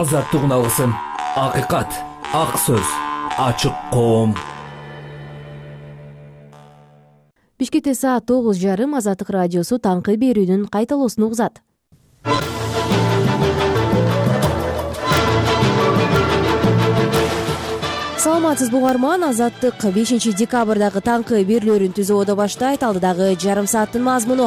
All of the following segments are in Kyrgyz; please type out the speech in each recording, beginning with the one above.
азаттыгын алсын. Акыйкат, ак сөз, ачык коом. Бишкекте саат 9:30 Азаттык радиосу таңкы берүүнүн кайталоосун угузат. Саламатсызбы угарман, Азаттык 5 декабрдагы таңкы берүүлөрүн түзүүдө баштайт. Алдыдагы жарым сааттын мазмуну.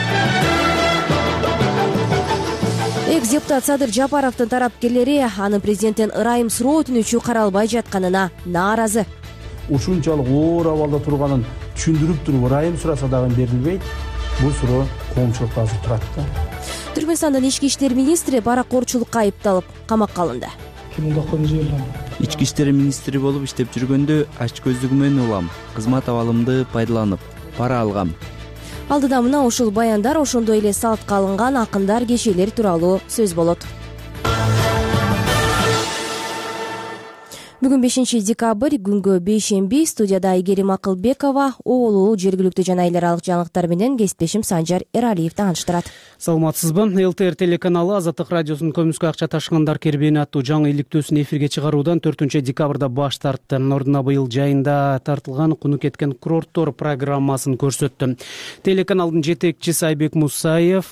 Экс-депутат Садыр Жапаровдун тарапкерлери анын президенттен ырайым суроо өтүнүчү каралбай жатканына нааразы. Ушунчалык оор абалда турганын түшүндүрүп туруп ырайым сураса дагы берилбейт. Бул суроо коомчулукта азыр турат да. Түркмөнстандын ички иштер министри паракорчулукка айыпталып камакка алынды. Ички иштер министри болуп иштеп жүргөндө ач көздүгүмөн улам, кызмат абалымды пайдаланып, пара алгам. Алдыда мына ушул баяндар, ошондой эле салтка алынган акындар, кечелер тууралуу сөз болот. Бүгүн 5 декабрь, күнгө бейшемби. Студияда Айгерим Акылбекова, оолуу жергиликтүү жана эл аралык жаңылыктар менен кесиптешим Санжар Эралиев тааныштырат. Саламатсызбы. ЛТР телеканалы Азаттык радиосунун көмүскө акча ташыгандар кербени аттуу жаңы иликтөөсүн эфирге чыгаруудан 4 декабрда баш тартты. Ордуна быйыл жайында тартылган куну кеткен курорттор программасын көрсөттү. Телеканалдын жетекчиси Айбек Мусаев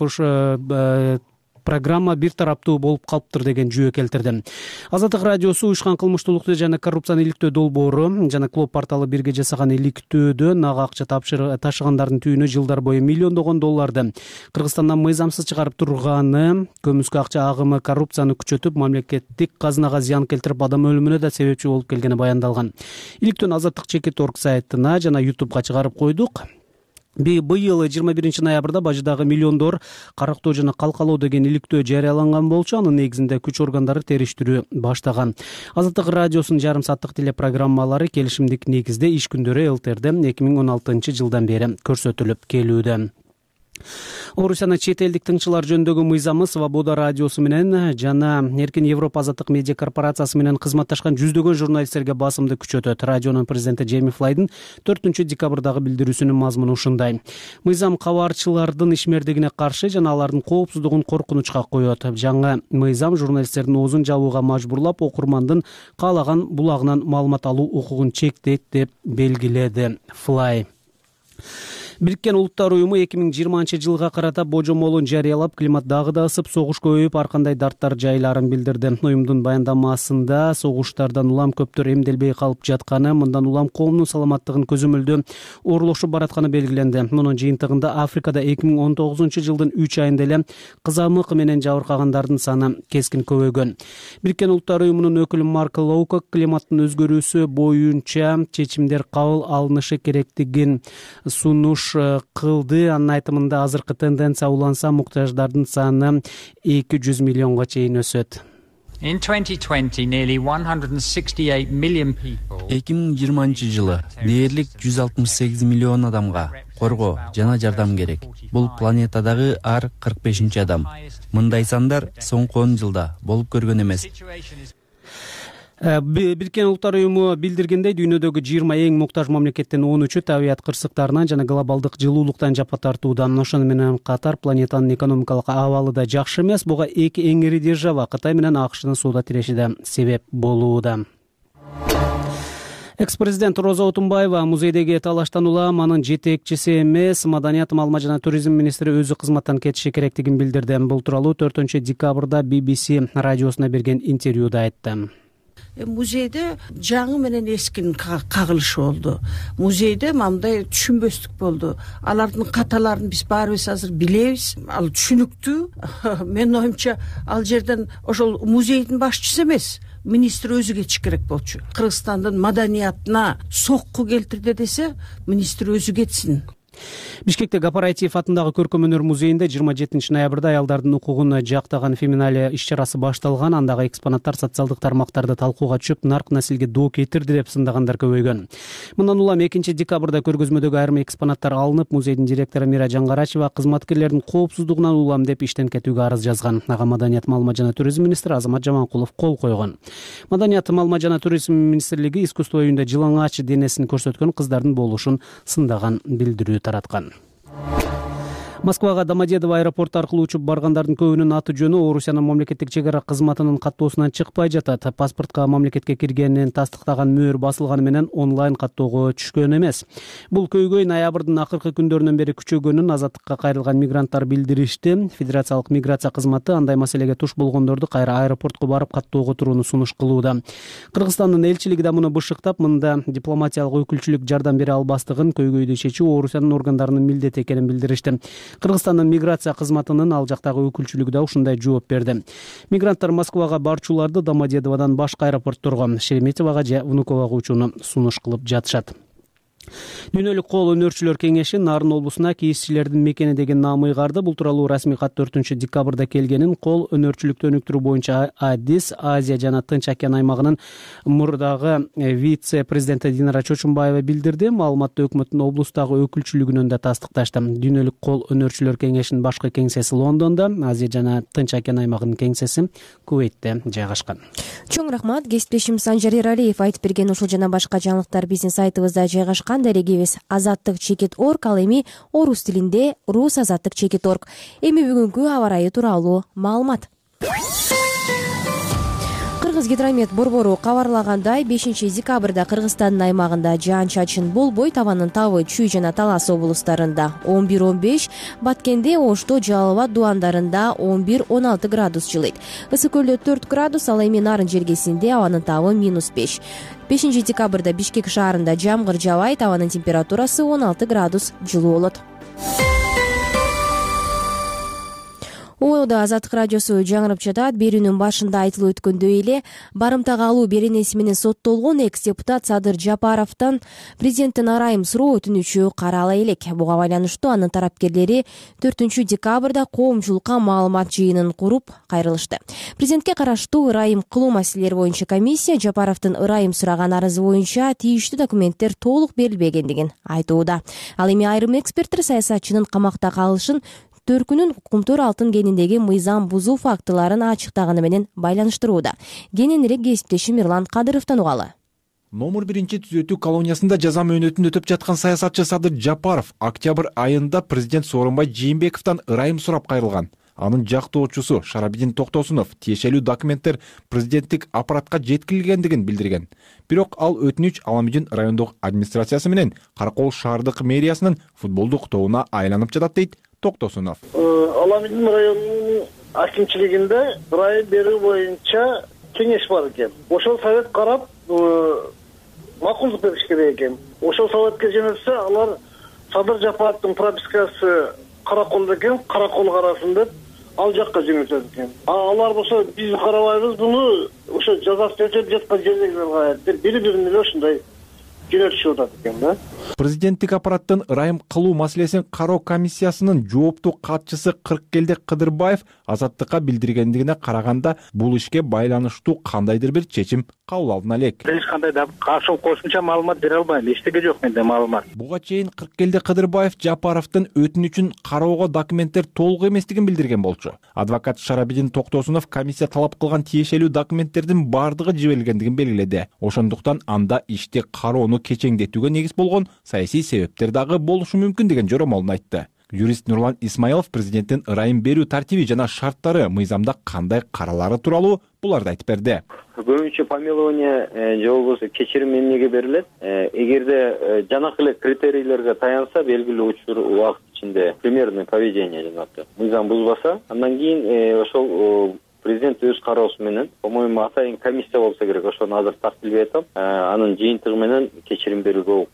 программа бир тараптуу болуп калыптыр деген жүйө келтирди. Азаттык радиосу уюшкан кылмыштуулукту жана коррупцияны иликтөө долбоору жана Клоп порталы бирге жасаган иликтөөдө нак акча ташыгандардын түйүнө жылдар бою миллиондогон долларды Кыргызстандан мыйзамсыз чыгарып турганы, көмүскө акча агымы коррупцияны күчөтүп, мамлекеттик казынага зыян келтирип, адам өлүмүнө да себепчи болуп келгени баяндалган. Иликтөөнү Азаттык.org сайтына жана YouTubeга чыгарып койдук. Быйыл 21 ноябрда бажыдагы миллиондор карактоо жана калкалоо деген иликтөө жарыяланган болчу. Анын негизинде күч органдары териштирүү баштаган. Азаттык радиосунун жарым сааттык телепрограммалары келишимдик негизде иш күндөрү ЛТРде 2016 жылдан бери көрсөтүлүп келүүдө. Орусиянын чет элдик тыңчылар жөнүндөгү мыйзамы Свобода радиосу менен жана Эркин Европа азаттык медиа корпорациясы менен кызматташкан жүздөгөн журналисттерге басымды күчөтөт. Радионун президенти Джейми Флайдын 4 декабрдагы билдирүүсүнүн мазмуну ушундай. Мыйзам кабарчылардын ишмердигине каршы жана алардын коопсуздугун коркунучка коет. Жаңы мыйзам журналисттердин оозун жабууга мажбурлап, окурмандын каалаган булагынан маалымат алуу укугун чектейт деп белгиледи Флай. Бириккен Улуттар уюму 2020 жылга карата божомолун жарыялап, климат дагы да ысып, согуш көбөйүп, ар кандай дарттар жайларын билдирди. Уюмдун баяндамасында согуштардан улам көптөр эмделбей калып жатканы, мындан улам коомдун саламаттыгын көзөмөлдөө оорлошуп баратканы белгиленди. Мунун жыйынтыгында Африкада 2019 жылдын 3 айында эле кызамык менен жабыркагандардын саны кескин көбөйгөн. Бириккен Улуттар уюмунун өкүлү Марк Лоукок климаттын өзгөрүүсү боюнча чечимдер кабыл алынышы керектигин сунуш кылды. Анын айтымында азыркы тенденция уланса, муктаждардын саны 200 миллионго чейин өсөт. 2020 жылы дээрлик 168 миллион адамга коргоо жана жардам керек. Бул планетадагы ар 45 адам. Мындай сандар соңку 10 жылда болуп көргөн эмес. Бириккен Улуттар уюму билдиргендей, дүйнөдөгү 20 эң муктаж мамлекеттин 13-ü табият кырсыктарынан жана глобалдык жылуулуктан жапа тартуудан. Ошону менен катар планетанын экономикалык абалы да жакшы эмес. Буга эки эң ири держава Кытай менен АКШнын сууда тиреши да себеп болууда. Экс-президент Роза Отунбаева музейдеги талаштан улам анын жетекчиси эмес, маданият, маалымат жана туризм министри өзү кызматтан кетиши керектигин билдирди. Бул тууралуу 4 декабрда BBC радиосуна берген интервьюда айтты. Музейде жаңы менен эскинин кагылышы болду. Музейде мындай түшүнбөстүк болду. Алардын каталарын биз баарыбыз азыр билебиз. Ал түшүнүктүү. Мен оюмча ал жерден ошол музейдин башчысы эмес, министр өзү кетиш керек болчу. Кыргызстандын маданиятына сокку келтирди десе, министр өзү кетсин. Бишкекте Гапараев атындагы көркөм өнөр музейинде 27 ноябрда аялдардын укугун жактаган феминалия иш-чарасы башталган. Андагы экспонаттар социалдык тармактарда талкууга чүп, нарк населге доо кетирди деп сындагандар көбөйгөн. Мындан улам 2 декабрда көргөзмөдөгү айрым экспонаттар алынып, музейдин директору Мира Жаңгарачева кызматкерлердин коопсуздугунан улам деп иштен кетүүгө арыз жазган. Ага маданият, маалымат жана туризм министри Азамат Жаманкулов кол койгон. Маданият, маалымат жана туризм министрлиги искусство үйүндө жылаңач денесин көрсөткөн кыздардын болушун сындаган билдирүү тараткан. Москвага Домодедово аэропорту аркылуу учуп баргандардын көбүнүн аты жөнү Орусиянын мамлекеттик чек ара кызматынын каттоосунан чыкпай жатат. Паспортко мамлекетке киргенин тастыктаган мөөр басылганы менен онлайн каттоого түшкөн эмес. Бул көйгөй ноябрдын акыркы күндөрүнөн бери күчөгөнүн Азаттыкка кайрылган мигранттар билдиришти. Федерациялык миграция кызматы андай маселеге туш болгондорду кайра аэропортко барып каттоого турууну сунуш кылууда. Кыргызстандын элчилиги да муну бышыктап, мында дипломатиялык өкүлчүлүк жардам бере албастыгын, көйгөйдү чечүү Орусиянын органдарынын милдети экенин билдиришти. Кыргызстандын миграция кызматынын ал жактагы өкүлчүлүгү да ушундай жооп берди. Мигранттар Москвага барчуларды Домодедоводон башка аэропортторго, Шереметьевого же Внукового учууну сунуш кылып жатышат. Дүйнөлүк кол өнөрчүлөр кеңеши Нарын облусуна кийизчилердин мекени деген наам ыйгарды. Бул тууралуу расмий кат 4-декабрда келгенин кол өнөрчүлүктү өнүктүрүү боюнча АДИС, Азия жана Тынч океан аймагынын мурдагы вице-президенти Динара Чочумбаева билдирди. Маалыматты өкмөттүн облустагы өкүлчүлүгүнөн да тастыкташты. Дүйнөлүк кол өнөрчүлөр кеңешинин башкы кеңсеси Лондондо, Азия жана Тынч океан аймагынын кеңсеси Кувейтте жайгашкан. Чоң рахмат. Кесиптешим Санжар Эралиев айтып берген ушул жана башка жаңылыктар биздин сайтыбызда жайгашкан. Дарегибиз azattik.org, ал эми орус тилинде rusazattik.org. Эми бүгүнкү аба ырайы тууралуу маалымат. Кыргызгидромет борбору кабарлагандай, 5-декабрда Кыргызстандын аймагында жаан-чачын болбой, табанын Тавы, Чүй жана Талас облустарында 11-15, Баткенде, Ошто, Жалал Абад дубандарында 11-16 градус жылыйт. Ысык көлдө 4 градус, ал эми Нарын жергесинде абанын табы -5. 5-декабрда Бишкек шаарында жамгыр жаабайт, абанын температурасы 16 градус жылуу болот. Оодо Азаттык радиосу жаңырып жатат. Берүүнүн башында айтылып өткөндөй эле, барымтага алуу беренеси менен соттолгон экс-депутат Садыр Жапаровдон президенттин ырайым суроо өтүнүчү карала элек. Буга байланыштуу анын тарапкерлери 4-декабрда коомчулукка маалымат жыйынын куруп кайрылышты. Президентке караштуу ырайым кылуу маселелери боюнча комиссия Жапаровдун ырайым сураган арызы боюнча тийиштүү документтер толук берилбегендигин айтууда. Ал эми айрым эксперттер саясатчынын камакта калышын Төркүнүн Кумтөр алтын кениндеги мыйзам бузуу фактыларын ачыктаганы менен байланыштырууда. Кененирээк кесиптешим Мирлан Кадыровдон угалы. Номер 1-түзөтүү колониясында жаза мөөнөтүн өтөп жаткан саясатчы Садыр Жапаров октябрь айында президент Сооронбай Жээнбековдон ырайым сурап кайрылган. Анын жактоочусу Шарабидин Токтосунов тиешелүү документтер президенттик аппаратка жеткирилгендигин билдирген. Бирок ал өтүнүч Аламедин райондук администрациясы менен Каракол шаардык мэриясынын футболдук тобуна айланып жатат дейт Токтосунов. Аламедин районунун акимчилигинде ырайым берүү боюнча кеңеш бар экен. Ошол совет карап макулдук бериш керек экен. Ошол советке жөнөтсө, алар Садыр Жапаровдун пропискасы Караколдо экен, Каракол карасын деп ал жакка жөнөтөт экен. Алар болсо биз карабайбыз, буну ошо жазасы өтөп жаткан жерлерге каят деп бири-бирине эле ушундай жөнөтүшүп атат экен да. Президенттик аппараттын ырайым кылуу маселесин кароо комиссиясынын жооптуу катчысы Кыркелде Кыдырбаев Азаттыкка билдиргендигине караганда, бул ишке байланыштуу кандайдыр бир чечим кабыл алына элек. Эч кандай да кошумча маалымат бере албайм, эчтеке жок менде маалымат. Буга чейин Кыркелде Кыдырбаев Жапаровдун өтүнүчүн кароого документтер толук эместигин билдирген болчу. Адвокат Шарабидин Токтосунов комиссия талап кылган тиешелүү документтердин бардыгы жиберилгендигин белгиледи. Ошондуктан анда ишти кароону кечеңдетүүгө негиз болгон саясий себептер дагы болушу мүмкүн деген жоромолун айтты. Юрист Нурлан Исмаилов президенттин ырайым берүү тартиби жана шарттары мыйзамда кандай каралары тууралуу буларды айтып берди. Көбүнчө помилование же болбосо кечирим эмнеге берилет? Эгерде жанакы эле критерийлерге таянса, белгилүү учур убакыт ичинде примерное поведение жанагы мыйзам бузбаса, андан кийин ошол президент өз кароосу менен, по-моему, атайын комиссия болсо керек, ошону азыр тартилбей атам, анын жыйынтыгы менен кечирим берүүгө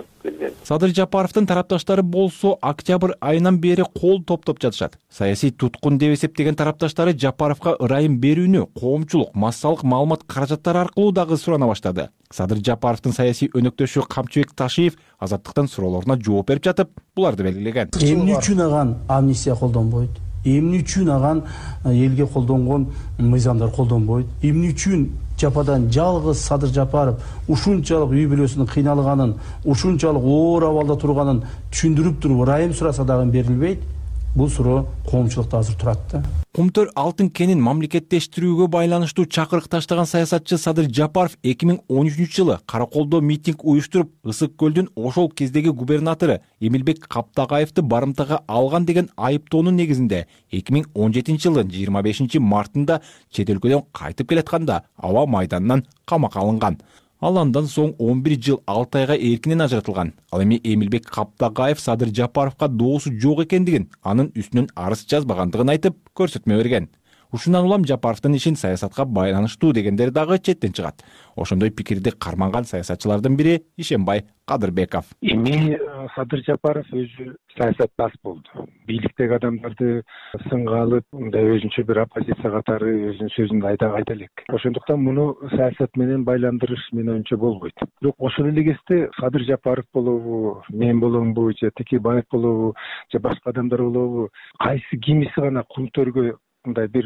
Садыр Жапаровдун тарапташтары болсо октябрь айынан бери кол топтоп жатышат. Саясий туткун деп эсептеген тарапташтары Жапаровго ырайым берүүнү коомчулук массалык маалымат каражаттары аркылуу дагы сурана баштады. Садыр Жапаровдун саясий өнөктөшү Камчыбек Ташиев Азаттыктын суроолоруна жооп берип жатып, буларды белгилеген. Эмне үчүн аган амнистия колдонбойт? Эмне үчүн аган элге колдонгон мыйзамдар колдонбойт? Эмне үчүн жападан жалгыз Садыр Жапаров ушунчалык үй бүлөсүнүн кыйналганын, ушунчалык оор абалда турганын түшүндүрүп туруп ырайым сураса дагы берилбейт? бул суроо коомчулукта азыр турат да. Кумтөр алтын кенин мамлекеттештирүүгө байланыштуу чакырык таштаган саясатчы Садыр Жапаров 2013 жылы Караколдо митинг уюштуруп, Ысык көлдүн ошол кездеги губернатору Эмилбек Каптагаевди барымтага алган деген айыптоонун негизинде 2017 жылдын 25 мартында чет өлкөдөн кайтып келатканда аба майданынан камакка алынган. Ал андан соң 11 жыл 6 айга эркинен ажыратылган. Ал эми Эмилбек Каптагаев Садыр Жапаровго доосу жок экендигин, анын үстүнөн арыз жазбагандыгын айтып, көрсөтмө берген. Ушундан улам Жапаровдун ишин саясатка байланыштуу дегендер дагы четтен чыгат. Ошондой пикирди карманган саясатчылардын бири Ишенбай Кадырбеков. Эми Садыр Жапаров өзү саясатташ болду. Бийликтеги адамдарды сынга алып, мындай өзүнчө бир оппозиция катары өзүнүн сөзүн айта элек. Ошондуктан муну саясат менен байландырыш менин оюмча болбойт. Бирок ошол эле кезде Садыр Жапаров болобу, мен боломбу, же Текебаев болобу, же башка адамдар болобу, кимиси гана Кумтөргө мындай бир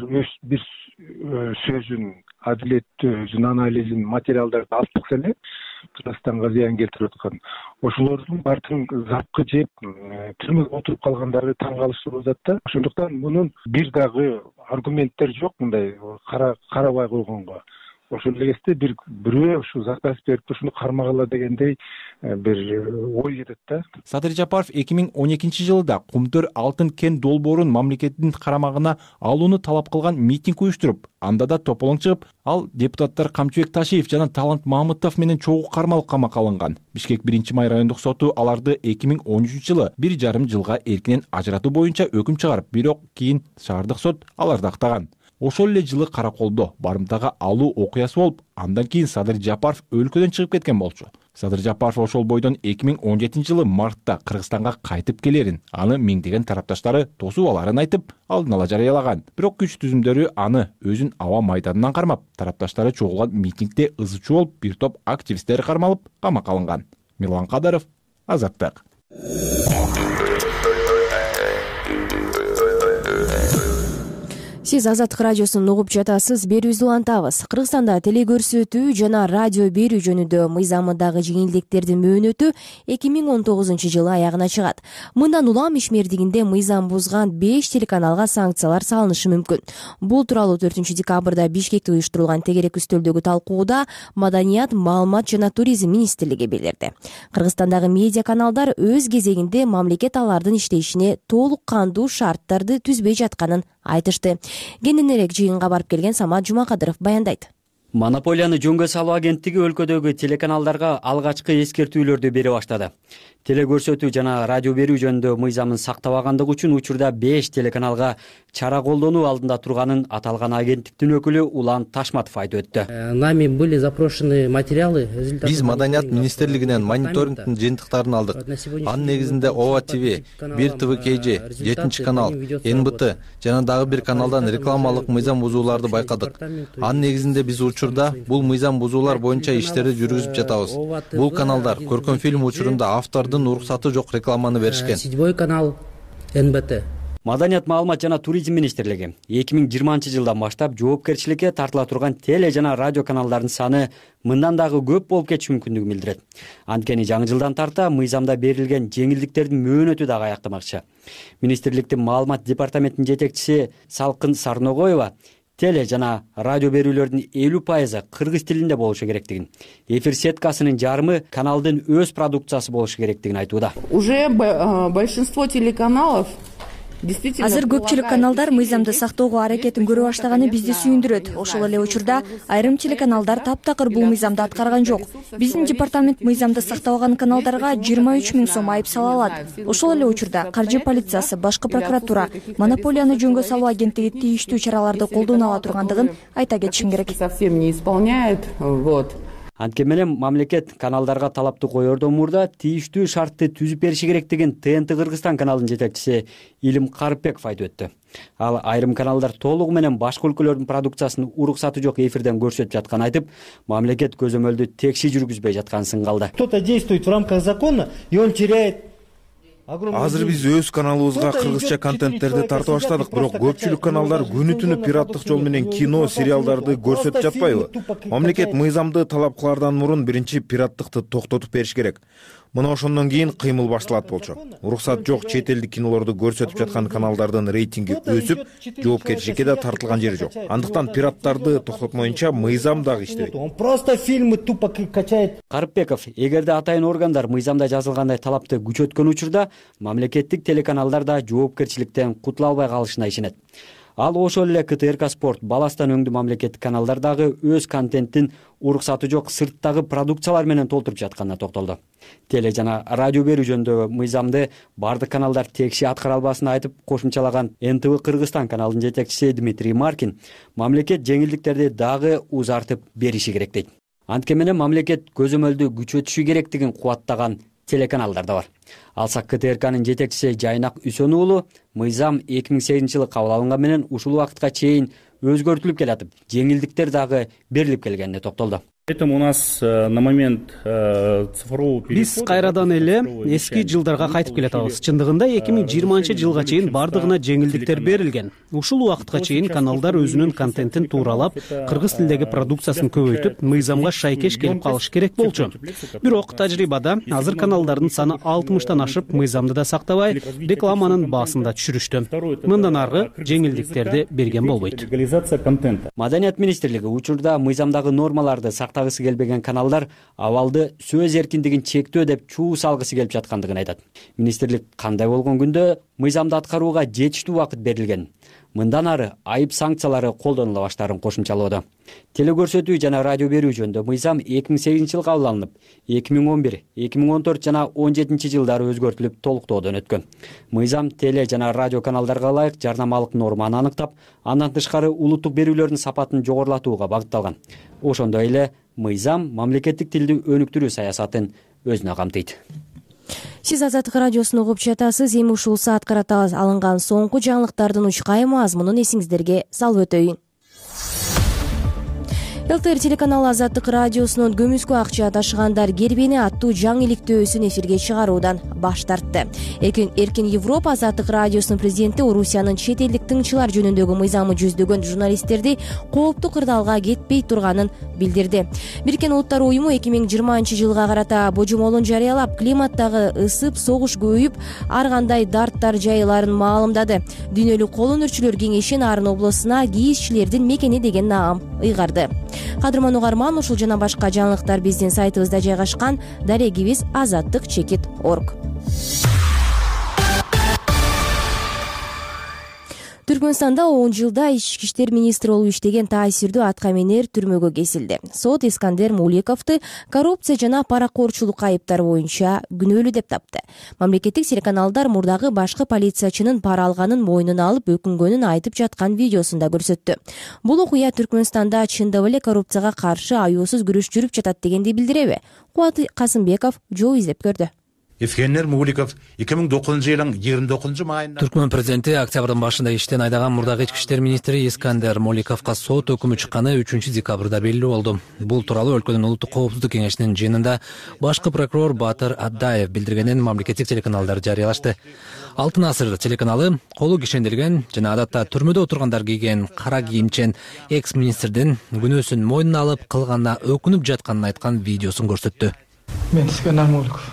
сөзүн, адилеттүү өзүнүн анализин, материалдарды алып чыкса эле Кыргызстанга зыян келтирип аткан. Ошолордун баардыгын запкы жеп, түрмөгө отуруп калгандары таң калыштуу болот да. Ошондуктан мунун бир дагы аргументтер жок мындай карабай койгонго. Ошол эле кезде бирөө ушу заказ берип ушуну кармагыла дегендей бир ой кетет да. Садыр Жапаров 2012 жылда Кумтөр алтын кен долбоорун мамлекеттин карамагына алууну талап кылган митинг уюштуруп, анда да тополоң чыгып, ал депутаттар Камчыбек Ташиев жана Талант Мамытов менен чогуу кармалып камакка алынган. Бишкек 1-май райондук соту аларды 2013 жылы 1,5 жылга эркинен ажыратуу боюнча өкүм чыгарып, бирок кийин шаардык сот аларды актаган. Ошол эле жылы Караколдо барымтага алуу окуясы болуп, андан кийин Садыр Жапаров өлкөдөн чыгып кеткен болчу. Садыр Жапаров ошол бойдон 2017 жылы мартта Кыргызстанга кайтып келерин, аны миңдеген тарапташтары тосуп аларын айтып, алдын ала жарыялаган. Бирок күч түзүмдөрү аны өзүн аба майданынан кармап, тарапташтары чогулган митингде ызычуу болуп, бир топ активисттер кармалып, камакка алынган. Мирлан Кадыров, Азаттык. Сиз Азаттык радиосун угуп жатасыз. Берүүбүздү улантабыз. Кыргызстанда телекөрсөтүү жана радио берүү жөнүндө мыйзамындагы жеңилдиктердин мөөнөтү 2019 жылы аягына чыгат. Мындан улам ишмердигинде мыйзам бузган 5 телеканалга санкциялар салынышы мүмкүн. Бул тууралуу 4 декабрда Бишкекте уюштурулган тегерек үстөлдөгү талкууда Маданият, маалымат жана туризм министрлиги билдирди. Кыргызстандагы медиа каналдар өз кезегинде мамлекет алардын иштешине толук кандуу шарттарды түзбөй жатканын айтышты. Кененирээк жыйынга барып келген Самат Жумакадыров баяндайт. Монополияны жөнгө салуу агенттиги өлкөдөгү телеканалдарга алгачкы эскертүүлөрдү бере баштады. Телекөрсөтүү жана радио берүү жөнүндө мыйзамын сактабагандыгы үчүн учурда 5 телеканалга чара колдонуу алдында турганын аталган агенттиктин өкүлү Улан Ташматов айтып өттү. Нами были запрошены материалы. Биз Маданият министрлигинен мониторингдин жыйынтыктарын алдык. Анын негизинде ОВА ТВ, Бир ТВ КЖ, 7 канал, НБТ жана дагы бир каналдан рекламалык мыйзам бузууларды байкадык. Анын негизинде биз учурда бул мыйзам бузуулар боюнча иштерди жүргүзүп жатабыз. Бул каналдар көркөм фильм учурунда автордун уруксаты жок рекламаны беришкен. 7 канал, НБТ. Маданият, маалымат жана туризм министрлиги 2020 жылдан баштап жоопкерчиликке тартыла турган теле жана радио каналдардын саны мындан дагы көп болуп кетиши мүмкүндүгүн билдирет. Анткени жаңы жылдан тарта мыйзамда берилген жеңилдиктердин мөөнөтү дагы аяктамакчы. Министрликтин маалымат департаментинин жетекчиси Салкын Сарногоева теле жана радио берүүлөрдүн 50% кыргыз тилинде болушу керектигин, эфир сеткасынын жарымы каналдын өз продукциясы болушу керектигин айтууда. Уже большинство телеканалов Азыр көпчүлүк каналдар мыйзамды сактоого аракетин көрө баштаганы бизди сүйүндүрөт. Ошол эле учурда айрым телеканалдар таптакыр бул мыйзамды аткарган жок. Биздин департамент мыйзамды сактабаган каналдарга 23 000 сом айып сала алат. Ошол эле учурда каржы полициясы, башкы прокуратура, монополияны жөнгө салуу агенттиги тийиштүү чараларды колдоно ала тургандыгын айта кетишим керек. Совсем не исполняет. Анткени менен мамлекет каналдарга талапты коердон мурда тийиштүү шартты түзүп бериши керектигин ТНТ Кыргызстан каналынын жетекчиси Илим Карыпбеков айтып өттү. Ал айрым каналдар толугу менен башка өлкөлөрдүн продукциясын уруксаты жок эфирден көрсөтүп жатканын айтып, мамлекет көзөмөлдү текши жүргүзбөй жатканын сынгалды. Кто-то действует в рамках закона, и он теряет. Азыр биз өз каналыбызга кыргызча контенттерди тартып баштадык, бирок көпчүлүк каналдар күнү түнү пираттык жол менен кино, сериалдарды көрсөтүп жатпайбы? Мамлекет мыйзамды талап кылаардан мурун биринчи пираттыкты токтотуп бериш керек. мына ошондон кийин кыймыл башталат болчу. Уруксат жок чет элдик кинолорду көрсөтүп жаткан каналдардын рейтинги өсүп, жоопкерчиликке да тартылган жери жок. Андыктан пираттарды токтотмоюнча мыйзам дагы иштебейт. Он просто фильмы тупо качает. Карыпбеков, эгерде атайын органдар мыйзамда жазылгандай талапты күчөткөн учурда мамлекеттик телеканалдар да жоопкерчиликтен кутула албай калышына ишенет. Ал ошол эле КТРК Спорт, Баластан өңдүү мамлекеттик каналдар дагы өз контенттин уруксаты жок сырттагы продукциялар менен толтуруп жатканына токтолду. Теле жана радио берүү жөнүндөгү мыйзамды бардык каналдар текши аткара албасын айтып кошумчалаган НТВ Кыргызстан каналынын жетекчиси Дмитрий Маркин мамлекет жеңилдиктерди дагы узартып бериши керек дейт. Антке менен мамлекет көзөмөлдү күчөтүшү керектигин кубаттаган телеканалдар да бар. Алсак КТРКнын жетекчиси Жайнак Үсөнүү уулу мыйзам 2008-жылы кабыл алынган менен ушул убакытка чейин өзгөртүлүп келатып, жеңилдиктер дагы берилип келгенине токтолду. Поэтому у нас на момент цифрового перехода биз кайрадан эле эски жылдарга кайтып келатабыз. Чындыгында 2020-жылга чейин бардыгына жеңилдиктер берилген. Ушул убакытка чейин каналдар өзүнүн контентин тууралап, кыргыз тилдеги продукциясын көбөйтүп, мыйзамга шайкеш келип калыш керек болчу. Бирок тажрыйбада азыр каналдардын саны 60-тан ашып, мыйзамды да сактабай, рекламанын баасын да түшүрүштү. Мындан аркы жеңилдиктерди берген болбойт. Маданият министрлиги учурда мыйзамдагы нормаларды сактагысы келбеген каналдар абалды сөз эркиндигин чектөө деп чуу салгысы келип жаткандыгын айтат. Министрлик кандай болгон күндө мыйзамды аткарууга жетиштүү убакыт берилген. Мындан ары айып санкциялары колдонула баштаарын кошумчалоодо. Телекөрсөтүү жана радио берүү жөнүндө мыйзам 2008-жылы кабыл алынып, 2011, 2014 жана 2017-жылдары өзгөртүлүп толуктоодон өткөн. Мыйзам теле жана радио каналдарга ылайык жарнамалык норманы аныктап, андан тышкары улуттук берүүлөрдүн сапатын жогорулатууга багытталган. Ошондой эле мыйзам мамлекеттик тилди өнүктүрүү саясатын өзүнө камтыйт. Сиз Азаттык радиосун угуп жатасыз. Эми ушул саат карата алынган соңку жаңылыктардын учкай мазмунун эсиңиздерге салып өтөйүн. ЛТР телеканалы Азаттык радиосунун көмүскө акча ташыгандар кербени аттуу жаңы иликтөөсүн эфирге чыгаруудан баш тартты. Эркин Европа Азаттык радиосунун президенти Орусиянын чет элдик тыңчылар жөнүндөгү мыйзамы жүздөгөн журналисттерди кооптуу кырдаалга кетпей турганын билдирди. Бириккен Улуттар уюму 2020-жылга карата божомолун жарыялап, климаттагы ысып, согуш көбөйүп, ар кандай дарттар жайыларын маалымдады. Дүйнөлүк кол өнөрчүлөр кеңеши Нарын облусуна кийизчилердин мекени деген наам ыйгарды. Кадырман угарман, ушул жана башка жаңылыктар биздин сайтыбызда жайгашкан. Дарегибиз azattik.org. Түркмөнстанда 10 жылда ички иштер министри болуп иштеген таасирдүү аткаминер түрмөгө кесилди. Сот Искандер Муликовду коррупция жана паракорчулук айыптары боюнча күнөөлүү деп тапты. Мамлекеттик телеканалдар мурдагы башкы полициячынын пара алганын мойнуна алып өкүнгөнүн айтып жаткан видеосунда көрсөттү. Бул окуя Түркмөнстанда чындап эле коррупцияга каршы аюусуз күрөш жүрүп жатат дегенди билдиреби? Кубат Касымбеков жол издеп көрдү. Искандер Муликов 2009-жылдын 29 Түркмөн президенти октябрдын башында иштен айдаган мурдагы ички иштер министри Искандер Муликовго сот өкүмү чыкканы 3-декабрда белгилүү болду. Бул тууралуу өлкөнүн улуттук коопсуздук кеңешинин жыйынында башкы прокурор Батыр Аддаев билдиргенин мамлекеттик телеканалдар жарыялашты. Алтын асыр телеканалы колу кишенделген жана адатта түрмөдө отургандар кийген кара кийимчен экс-министрдин күнөөсүн мойнуна алып кылганына өкүнүп жатканын айткан видеосун көрсөттү. Мен Искандер Муликов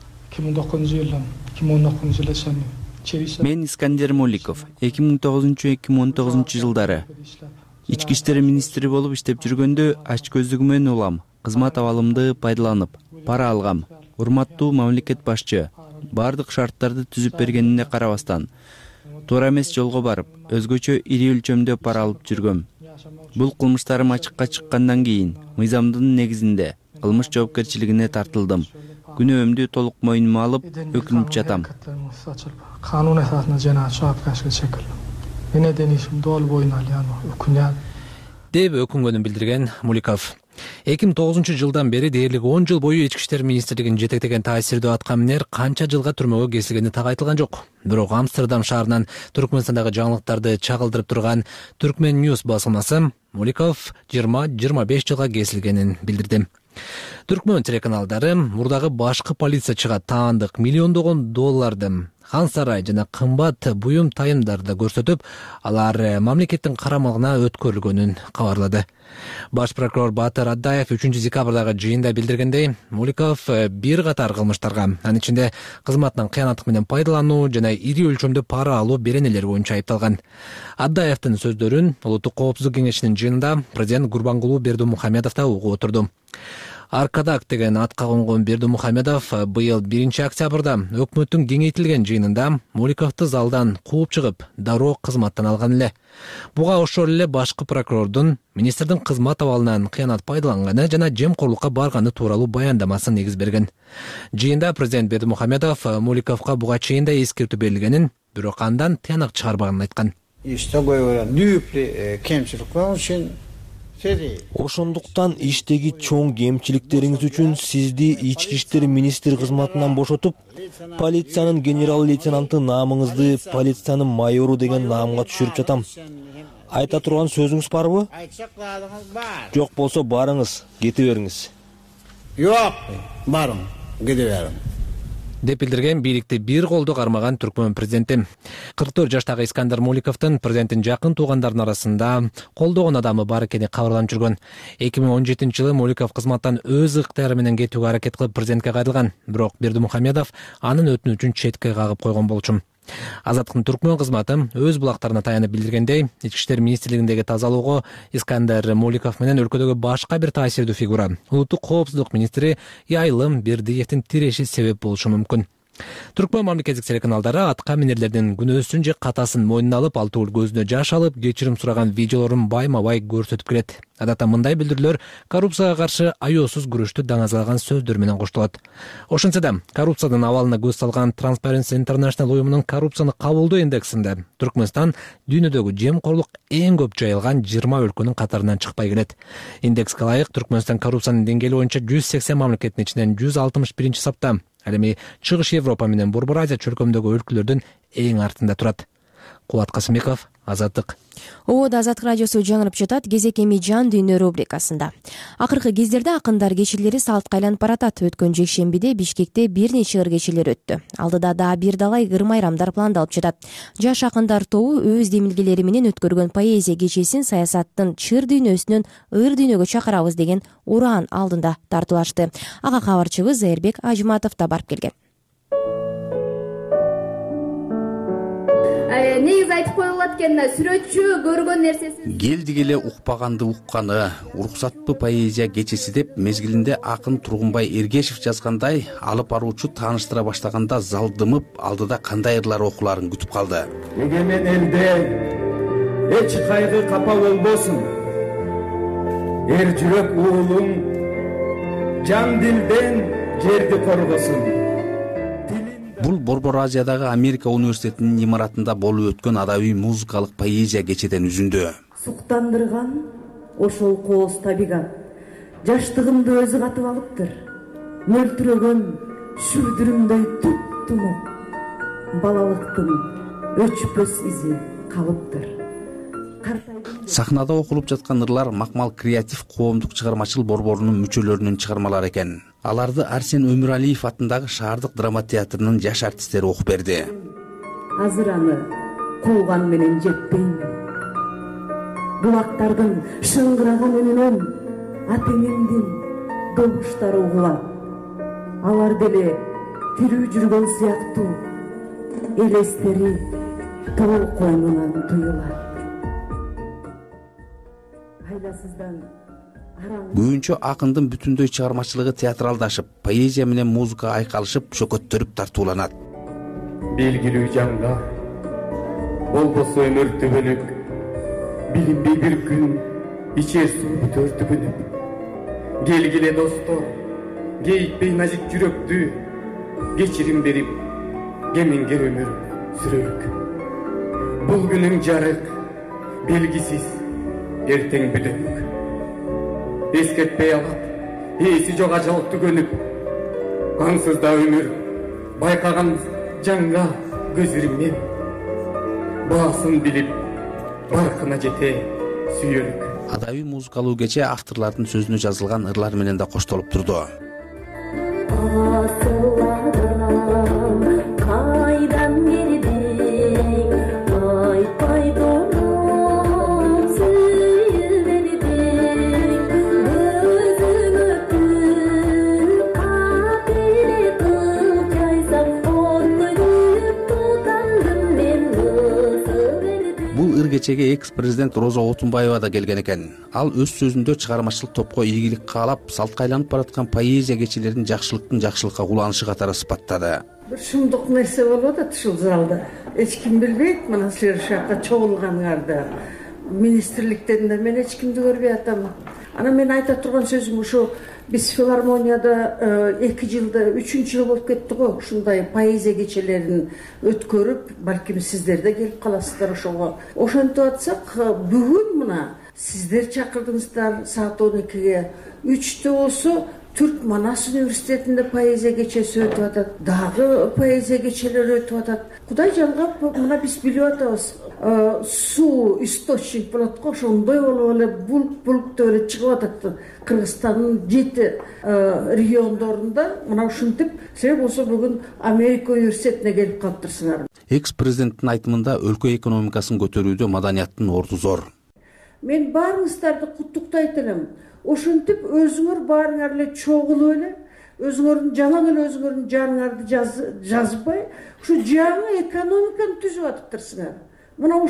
2009-жылы Мен Искандер Муликов 2009-2019 жылдары ички иштер министри болуп иштеп жүргөндө ач көздүгүмөн улам, кызмат абалымды пайдаланып, пара алгам. Урматтуу мамлекет башчы бардык шарттарды түзүп бергенине карабастан, туура эмес жолго барып, өзгөчө ири өлчөмдө пара алып жүргөм. Бул кылмыштарым ачыкка чыккандан кийин мыйзамдын негизинде кылмыш жоопкерчилигине тартылдым. Күнөөмдү толук мойнума алып, өкүнүп жатам. Канун эсасында жана жоопкерчилик чекилди. Менин денишим дол боюна өкүнөт деп өкүнгөнүн билдирген Муликов. 2009-жылдан бери дээрлик 10 жыл бою ички иштер министрлигин жетектеген таасирдүү аткаминер канча жылга түрмөгө кесилгени так айтылган жок. Бирок Амстердам шаарынан Түркмөнстандагы жаңылыктарды чагылдырып турган Түркмен News басылмасы Муликов 20-25 жылга кесилгенин билдирди. Түркмөн телеканалдары мурдагы башкы полициячыга таандык миллиондогон долларды хан сарай жана кымбат буюм тайымдарды көрсөтүп, алар мамлекеттин карамалына өткөрүлгөнүн кабарлады. Баш прокурор Батыр Аддаев 3-декабрдагы жыйында билдиргендей, Муликов бир катар кылмыштарга, анын ичинде кызматынан кыянаттык менен пайдалануу жана ири өлчөмдө пара алуу беренелер боюнча айыпталган. Аддаевдин сөздөрүн Улуттук коопсуздук кеңешинин жыйынында президент Гурбангулуу Бердимухамедов да угуп отурду. Аркадак деген атка конгон Бердимухамедов быйыл 1-октябрда өкмөттүн кеңейтилген жыйынында Муликовду залдан кууп чыгып, дароо кызматтан алган эле. Буга ошол эле башкы прокурордун министрдин кызмат абалынан кыянат пайдаланганы жана жемкорлукка барганы тууралуу баяндамасы негиз берген. Жыйында президент Бердимухамедов Муликовго буга чейин да эскертүү берилгенин, бирок андан тыянак чыгарбаганын айткан. Ошондуктан иштеги чоң кемчиликтериңиз үчүн сизди ички иштер министри кызматынан бошотуп, полициянын генерал лейтенанты наамыңызды полициянын майору деген наамга түшүрүп жатам. Айта турган сөзүңүз барбы? Жок болсо барыңыз, кете бериңиз. Жок, барым, кете берим. деп билдирген бийликти бир колдо кармаган Түркмөн президенти. 44 жаштагы Искандер Муликовдун президенттин жакын туугандарынын арасында колдогон адамы бар экени кабарланып жүргөн. 2017-жылы Муликов кызматтан өз ыктыяры менен кетүүгө аракет кылып президентке кайрылган, бирок Бердимухамедов анын өтүнүчүн четке кагып койгон болчу. Азаттыктын Түркмөн кызматы өз булактарына таянып билдиргендей, Ички иштер министрлигиндеги тазалоого Искандер Муликов менен өлкөдөгү башка бир таасирдүү фигура, улуттук коопсуздук министри Яйлым Бердиевдин тиреши себеп болушу мүмкүн. Түркмөн мамлекеттик телеканалдары атка минерлердин күнөөсүн же катасын мойнуна алып, алтуул көзүнө жаш алып, кечирим сураган видеолорун байма-бай көрсөтүп келет. Адатта мындай билдирүүлөр коррупцияга каршы аеосуз күрөштү даңазалаган сөздөр менен коштолот. Ошентсе да, коррупциянын абалына көз салган Transparency International уюмунун коррупцияны кабылдоо индексинде Түркмөнстан дүйнөдөгү жемкорлук эң көп жайылган 20 өлкөнүн катарынан чыкпай келет. Индекске ылайык Түркмөнстан коррупциянын деңгээли боюнча 180 мамлекеттин ичинен 161 сапта. Ал эми Чыгыш Европа менен Борбор Азия чөлкөмүндөгү өлкөлөрдүн эң артында турат. Кубат Касымбеков, Азаттык. Ободо Азаттык радиосу жаңырып жатат. Кезек эми жан дүйнө рубрикасында. Акыркы кездерде акындар кечилери салтка айланып баратат. Өткөн жекшембиде Бишкекте бир нече ыр кечелер өттү. Алдыда дагы бир далай ыр майрамдар пландалып жатат. Жаш акындар тобу өз демилгелери менен өткөргөн поэзия кечесин саясаттын чыр дүйнөсүнөн ыр дүйнөгө чакырабыз деген ураан алдында тартуулашты. Ага кабарчыбыз Эрбек Ажматов да барып келген. Негизи айтып коюлат экен, сүрөтчү көргөн нерсесин келди келе укпаганды укканы, уруксатпы поэзия кечеси деп мезгилинде акын Тургунбай Эргешев жазгандай, алып баруучу тааныштыра баштаганда зал дымып, алдыда кандай ырлар окууларын күтүп калды. Эгемен элде эч кайгы капа болбосун, эр жүрөк уулуң жан дилден жерди коргосун. Бул Борбор Азиядагы Америка университетинин имаратында болуп өткөн адабий музыкалык поэзия кечеден үзүндү. Суктандырган ошол кооз табигат жаштыгымды өзү катып алыптыр. Мөлтүрөгөн шүрдүрүмдөй туп-тунук балалыктын өчпөс изи калыптыр. Сахнада окулуп жаткан ырлар Макмал креатив коомдук чыгармачыл борборунун мүчөлөрүнүн чыгармалары экен. Аларды Арсен Өмүралиев атындагы шаардык драма театрынын жаш артисттери окуп берди. Азыр аны кууган менен жетпейм. Булактардын шыңгыраган үнүнөн ата-энемдин добуштары угулат. Алар деле тирүү жүргөн сыяктуу элестери тоо койнунан туюлат. Көбүнчө акындын бүтүндөй чыгармачылыгы театралдашып, поэзия менен музыка айкалышып, шөкөттөрүп тартууланат. Белгилүү жанга болбосо өмүр түбөнүк, билинбей бир күн ичер суу төртүбүнүп. Келгиле достор, кейитпей назик жүрөктү, кечирим берип, кемингер өмүр сүрөлүк. Бул күнүң жарык, белгисиз, эртең бүлөнүк. Эскертпей алат, ээси жок ажалыкты көнүп. Ансыз да өмүр байкаган жанга көзүрүмнен баасын билип, баркына жете сүйөлүк. Адабий музыкалуу кече авторлордун сөзүнө жазылган ырлар менен да коштолуп турду. Кайдан бул ыргечеге экс президент Роза Отунбаева да келген экен. Ал өз сөзүндө чыгармачылык топко ийгилик каалап, салтка айланып бараткан поэзия кечелерин жакшылыктын жакшылыкка куланышы катары сыпаттады. Бир шумдук нерсе болуп атат ушул залда. Эч ким билбейт мына силер жакка чогулганыңарды. Министрликтен да мен эч кимди көрбөй атам. Анан мен айта турган сөзүм ушу, биз филармонияда 2 жылда 3-үнчү жыл болуп кетти го, ушундай поэзия кечелерин өткөрүп, балким сиздер да келип каласыздар ошого. Ошентип атсак, бүгүн мына сиздер чакырдыңыздар саат 12-ге. 3-тө болсо Түрк Манас университетинде поэзия кечеси өтүп атат, дагы поэзия кечелери өтүп атат. Кудай жалгап, мына биз билип атабыз, суу источник болот го, ошондой болуп эле булк эле чыгып атат Кыргызстандын 7 региондорунда. Мына ушинтип, силер болсо бүгүн Америка университетине келип калыптырсыңар. Экс-президенттин айтымында өлкө экономикасын көтөрүүдө маданияттын орду зор. Мен баарыңыздарды куттуктайт элем. Ошентип өзүңөр баарыңар эле чогулуп эле, өзүңөрдүн жалаң эле өзүңөрдүн жаныңарды жазбай, ушу жаңы экономиканы түзүп атыптырсыңар. Мына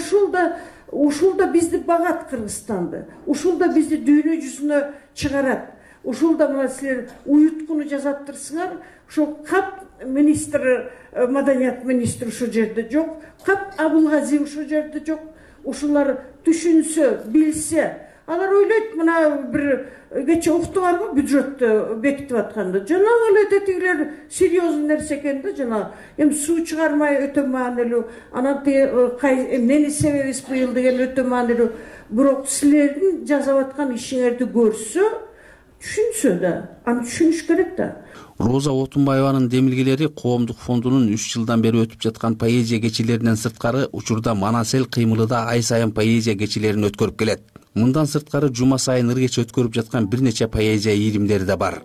ушул да бизди багат Кыргызстанды. Ушул да бизди дүйнө жүзүнө чыгарат. Ушул да мына силер уюткуну жазаптырсыңар. Ошо кап министри, маданият министри ушул жерде жок, кап Абылгази ушул жерде жок. Ушулар түшүнсө, билсе, алар ойлойт, мына бир кече уктуңар го бюджетти бекитип атканды. Жанагы эле тетигилер серьезный нерсе экен да, жана эми суу чыгармай өтө маанилүү, анан эмнени себебиз быйыл деген өтө маанилүү. Бирок силердин жасап аткан ишиңерди көрсө, түшүнсө да, аны түшүнүш керек да. Роза Отунбаеванын демилгелери Коомдук фондунун 3 жылдан бери өтүп жаткан поэзия кечелеринен сырткары учурда Манасел кыймылы да ай сайын поэзия кечелерин өткөрүп келет. Мындан сырткары жума сайын ыргече өткөрүп жаткан бир нече поэзия ийримдери да бар.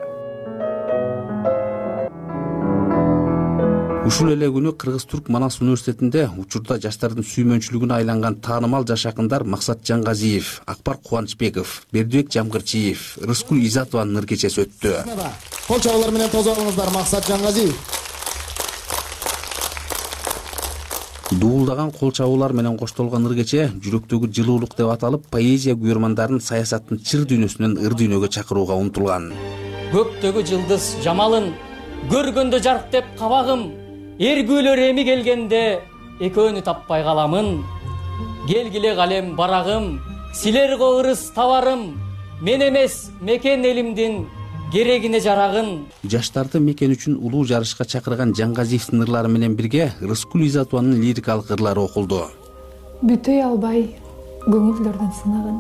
Ушул эле күнү Кыргыз-Түрк Манас университетинде учурда жаштардын сүймөнчүлүгүнө айланган таанымал жаш акындар Максат Жаңгазиев, Акбар Кубанычбеков, Бердибек Жамгырчиев, Рыскул Изатованын ыргечеси өттү. Кол чабуулар менен тосуп алыңыздар Максат Жаңгазиев. Дуулдаган кол чабуулар менен коштолгон ыргече жүрөктөгү жылуулук деп аталып, поэзия күйөрмандарын саясаттын чыр дүйнөсүнөн ыр дүйнөгө чакырууга умтулган. Көктөгү жылдыз жамалын көргөндө жарык деп кабагым, эргүүлөр эми келгенде экөөнү таппай каламын. Келгиле калем барагым, силерге ырыс табарым, мен эмес мекен элимдин керегине жарагын. Жаштарды мекен үчүн улуу жарышка чакырган Жаңгазиевдин ырлары менен бирге Рыскул Изатованын лирикалык ырлары окулду. Бүтөй албай көңүлдөрдүн сынагын,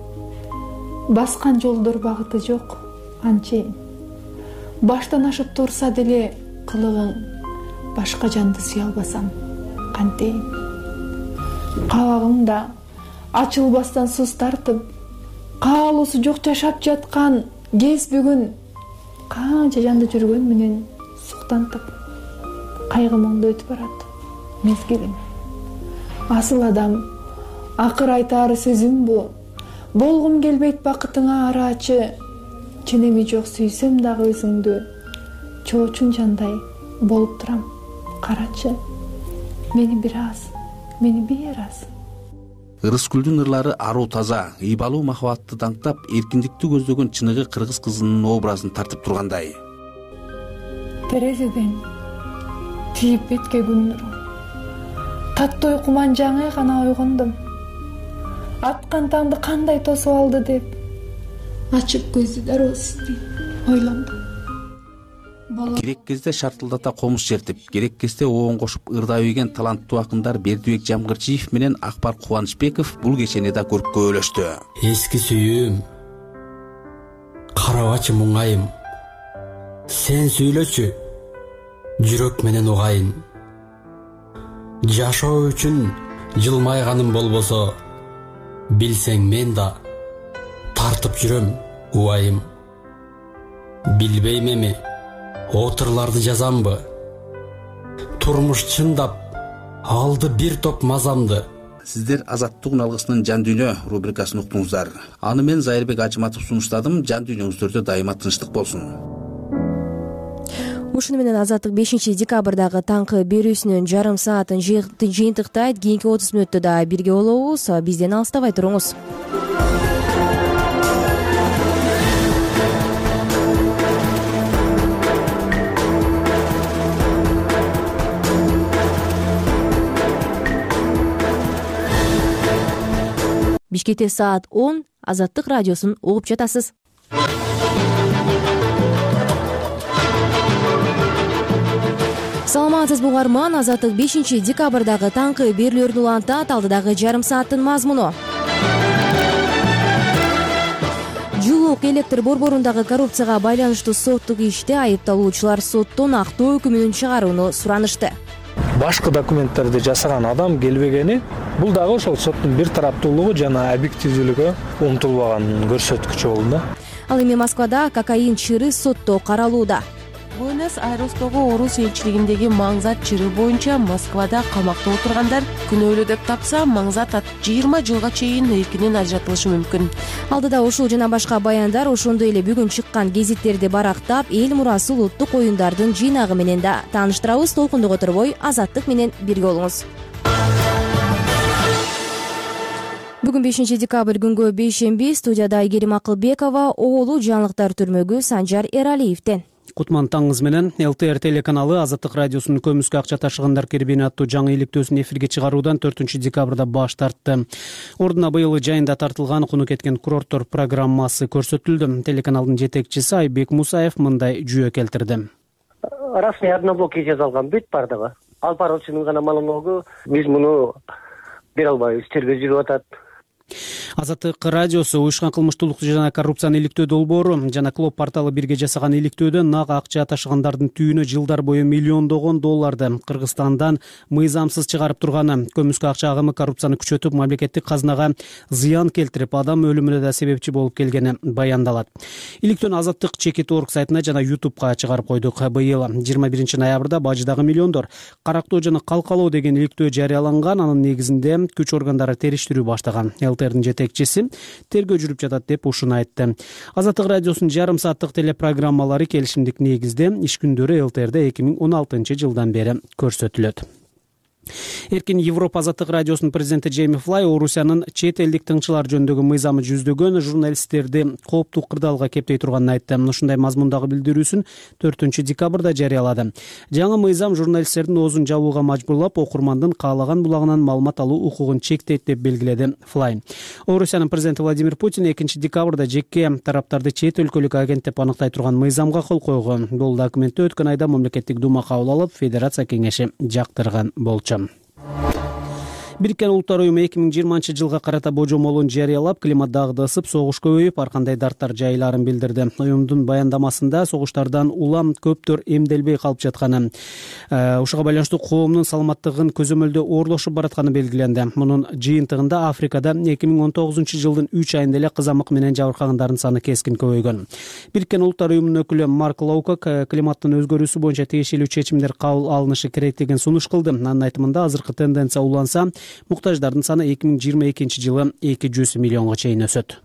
баскан жолдор багыты жок анчейин. Баштан ашып турса деле кылыгың, башка жанды сүйө албасам кантейин. Кабагымда ачылбастан суз тартып, каалоосу жок жашап жаткан кез бүгүн канча жанды жүргөн менен суктантып, кайгы моңдо өтүп барат мезгилим. Асыл адам акыр айтары сөзүм бу, болгум келбейт бакытыңа арачы, ченеми жок сүйсөм дагы өзүңдү, чоочун жандай болуп турам карачы. Мени бир аз, мени бир аз. Рыскүлдүн ырлары аруу таза, ыйбалуу махабатты даңктап, эркиндикти көздөгөн чыныгы кыргыз кызынын образын тартып тургандай. Терезеден тийип бетке күн нуру, таттуу уйкуман жаңы гана ойгондум. Аткан таңды кандай тосуп алды деп, ачып көздү дароо сизди ойлондум. Керек кезде шартылдата комуз чертип, керек кезде оон кошуп ырдап ийген таланттуу акындар Бердибек Жамгырчиев менен Акбар Кубанычбеков бул кечени да көркөөлөштү. Эски сүйүүм, карабачы муңайым, сен сүйлөчү, жүрөк менен угайын. Жашоо үчүн жылмайганым болбосо, билсең мен да тартып жүрөм убайым. Билбейм эми отурларды жазамбы, турмуш чындап алды бир топ мазамды. Сиздер Азаттык алгысынын Жан дүйнө рубрикасын уктуңуздар. Аны мен Зайырбек Ачматов сунуштадым. Жан дүйнөңүздөрдө дайыма тынчтык болсун. ушуну менен Азаттык 5-декабрдагы таңкы берүүсүнүн жарым саатын жыйынтыктайт. Кийинки 30 мүнөттө да бирге болобуз. Бизден алыстабай туруңуз. Бишкекте саат 10. Азаттык радиосун угуп жатасыз. Саламатсызбы угарман. Азаттык 5-декабрдагы таңкы берүүлөрүн улантат. Алдыдагы жарым сааттын мазмуну: Жылуук электр борборундагы коррупцияга байланыштуу соттук иште айыпталуучулар соттон актоо өкүмүн чыгарууну суранышты. Башкы документтерди жасаган адам келбегени бул дагы ошол соттун бир тараптуулугу жана объективдүүлүгү умтулбаганын көрсөткүчү болду да. Ал эми Москвада кокаин чыры сотто каралууда. Буэнос-Айрестогу орус элчилигиндеги маңзат чыры боюнча Москвада камакта отургандар күнөөлүү деп тапса, маңзат 20 жылга чейин эркинен ажыратылышы мүмкүн. Алдыда ушул жана башка баяндар, ошондой эле бүгүн чыккан гезиттерди барактап, эл мурасы улуттук оюндардын жыйнагы менен да тааныштырабыз. Толкундук оторбой Азаттык менен бирге болуңуз. Бүгүн 5-декабрь күнгө бейшемби. Студияда Айгерим Акылбекова, оолу жаңылыктар түрмөгү Санжар Эралиевден. Кутман таңыңыз менен. ЛТР телеканалы Азаттык радиосунун көмүскө акча ташыгандар кербени аттуу жаңы иликтөөсүн эфирге чыгаруудан 4-декабрда баш тартты. Ордуна быйыл жайында тартылган куну кеткен курорттор программасы көрсөтүлдү. Телеканалдын жетекчиси Айбек Мусаев мындай жүйө келтирди. Расмий одноблоки жасалган бүт бардыгы. Ал баруучунун гана монологу. Биз муну бере албайбыз, тергөө жүрүп атат. Азаттык радиосу уюшкан кылмыштуулукту жана коррупцияны иликтөө долбоору жана Клоп порталы бирге жасаган иликтөөдө нак акча ташыгандардын түйүнү жылдар бою миллиондогон долларды Кыргызстандан мыйзамсыз чыгарып турганы, көмүскө акча агымы коррупцияны күчөтүп, мамлекеттик казынага зыян келтирип, адам өлүмүнө да себепчи болуп келгени баяндалат. Иликтөөнү Азаттык чекит.org сайтына жана YouTube'га чыгарып койдук. Быйыл 21 ноябрда бажыдагы миллиондор карактоо жана калкалоо деген иликтөө жарыяланган. Анын негизинде күч органдары териштирүү баштаган. ЛТРдин жетекчиси тергөө жүрүп жатат деп ушуну айтты. Азаттык радиосунун жарым сааттык телепрограммалары келишимдик негизде иш күндөрү ЛТРде 2016 жылдан бери көрсөтүлөт. Эркин Европа Азаттык радиосунун президенти Джейми Флай Орусиянын чет элдик тыңчылар жөнүндөгү мыйзамы жүздөгөн журналисттерди кооптуу кырдаалга кептей турганын айтты. Ушундай мазмундагы билдирүүсүн 4-декабрда жарыялады. Жаңы мыйзам журналисттердин оозун жабууга мажбурлап, окурмандын каалаган булагынан маалымат алуу укугун чектейт деп белгиледи Флай. Орусиянын президенти Владимир Путин 2-декабрда жеке тараптарды чет өлкөлүк агент деп аныктай турган мыйзамга кол койгон. Бул документти өткөн айда мамлекеттик дума кабыл алып, Федерация кеңеши жактырган болчу. Бириккен Улуттар уюму 2020 жылга карата божомолун жарыялап, климат дагы ысып, согуш көбөйүп, ар кандай дарттар жайларын билдирди. Уюмдун баяндамасында согуштардан улам көптөр эмделбей калып жатканы, ушуга байланыштуу коомдун саламаттыгын көзөмөлдөө оорлошуп баратканы белгиленди. Мунун жыйынтыгында Африкада 2019 жылдын 3 айында эле кызамык менен жабыркагандардын саны кескин көбөйгөн. Бириккен Улуттар уюмунун өкүлү Марк Лоукок климаттын өзгөрүүсү боюнча тийиштүү чечимдер кабыл алынышы керек деген сунуш кылды. Анын айтымында азыркы тенденция уланса, муктаждардын саны 2022 жылы 200 миллионго чейин өсөт.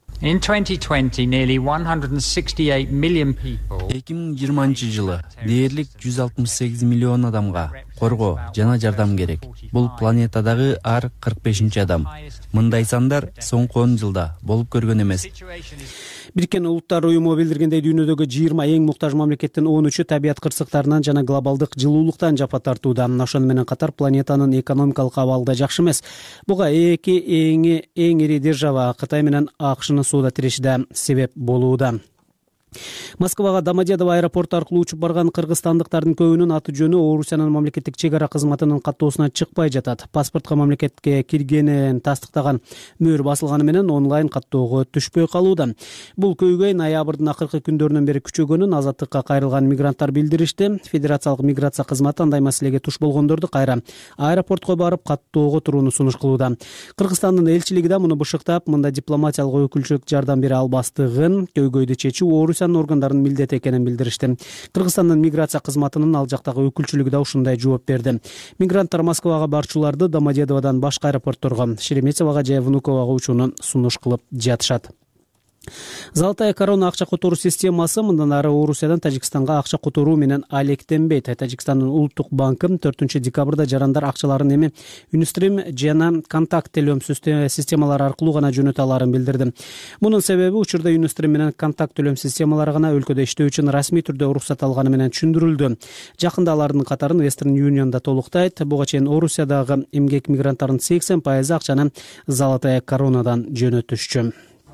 2020 жылы дээрлик 168 миллион адамга коргоо жана жардам керек. Бул планетадагы ар 45 адам. Мындай сандар соңку 10 жылда болуп көргөн эмес. Бириккен Улуттар уюму билдиргендей, дүйнөдөгү 20 эң муктаж мамлекеттин 13-ү табият кырсыктарынан жана глобалдык жылуулуктан жапа тартууда. Ошону менен катар планетанын экономикалык абалы да жакшы эмес. Буга эки эң ири держава Кытай менен АКШнын сууда тиреши да себеп болууда. Москвага Домодедово аэропорту аркылуу учуп барган кыргызстандыктардын көбүнүн аты жөнү Орусиянын мамлекеттик чек ара кызматынын каттоосуна чыкпай жатат. Паспортко мамлекетке киргенин тастыктаган мөөр басылганы менен онлайн каттоого түшпөй калууда. Бул көйгөй ноябрдын акыркы күндөрүнөн бери күчөгөнүн Азаттыкка кайрылган мигранттар билдиришти. Федерациялык миграция кызматы андай маселеге туш болгондорду кайра аэропортко барып каттоого турууну сунуш кылууда. Кыргызстандын элчилиги да муну бышыктап, мында дипломатиялык өкүлчүлүк жардам бере албастыгын, көйгөйдү чечүү Орусиянын органдарынын милдети экенин билдиришти. Кыргызстандын миграция кызматынын ал жактагы өкүлчүлүгү да ушундай жооп берди. Мигранттар Москвага барчуларды Домодедоводон башка аэропортторго, Шереметьевого же Внукового учууну сунуш кылып жатышат. Золотая корона акча которуу системасы мындан ары Орусиядан Тажикстанга акча которуу менен алектенбейт. Тажикстандын улуттук банкы 4 декабрда жарандар акчаларын эми Юнистрим жана Контакт төлөм системалары аркылуу гана жөнөтө аларын билдирди. Мунун себеби учурда Юнистрим менен Контакт төлөм системалары гана өлкөдө иштөө үчүн расмий түрдө уруксат алганы менен түшүндүрүлдү. Жакында алардын катарын Western Union да толуктайт. Буга чейин Орусиядагы эмгек мигранттарынын 80% акчаны Золотая коронадан жөнөтүшчү.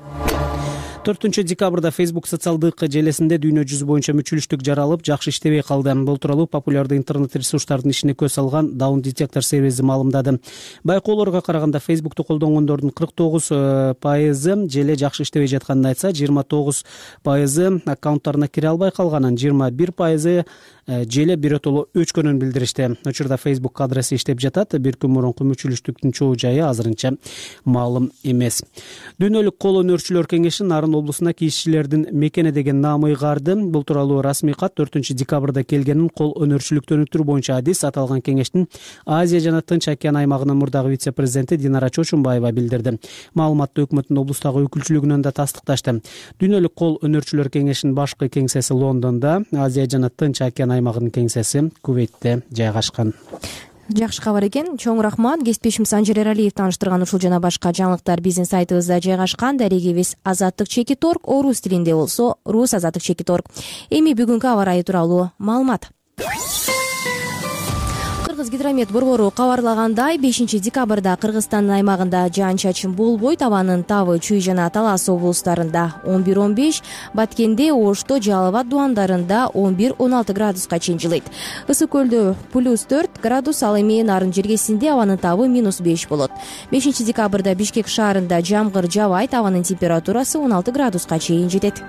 4 декабрда Facebook социалдык желесинде дүйнө жүзү боюнча мүчүлүштүк жаралып, жакшы иштебей калды. Бул тууралуу популярдуу интернет ресурстардын ишине көз салган Down Detector сервиси маалымдады. Байкоолорго караганда Facebook'ту колдонгондордун 49% желе жакшы иштебей жатканын айтса, 29% аккаунттарына кире албай калганын, 21% желе биротоло өчкөнүн билдиришти. Учурда Facebook адреси иштеп жатат. Бир күн мурунку мүчүлүштүктүн чоо жайы азырынча маалым эмес. Дүйнөлүк кол өнөрчүлөр кеңеши Нарын облусуна кийишчилердин мекени деген наам ыйгарды. Бул тууралуу расмий кат 4 декабрда келгенин кол өнөрчүлүктү өнүктүрүү боюнча адис аталган кеңештин Азия жана Тынч океан аймагынын мурдагы вице-президенти Динара Чочунбаева билдирди. Маалыматты өкмөттүн облустагы өкүлчүлүгүнөн да тастыкташты. Дүйнөлүк кол өнөрчүлөр кеңешинин башкы кеңсеси Лондондо, Азия жана Тынч океан аймагынын кеңсеси Кувейтте жайгашкан. Жакшы кабар экен. Чоң рахмат. Кесиптешим Санжир Эралиев тааныштырган ушул жана башка жаңылыктар биздин сайтыбызда жайгашкан. Дарегибиз azattik.org, орус тилинде болсо rus.azattik.org. Эми бүгүнкү аба ырайы тууралуу маалымат. Гидромет борбору кабарлагандай 5 декабрда Кыргызстандын аймагында жаан-чачын болбойт. Абанын Тавы, Чүй жана Талас облустарында 11-15, Баткенде, Ошто, Жалал Абад дубандарында 11-16 градуска чейин жылыйт. Ысык көлдө +4 градус, ал эми Нарын жергесинде абанын табы -5 болот. 5 декабрда Бишкек шаарында жамгыр жаабайт. Абанын температурасы 16 градуска чейин жетет.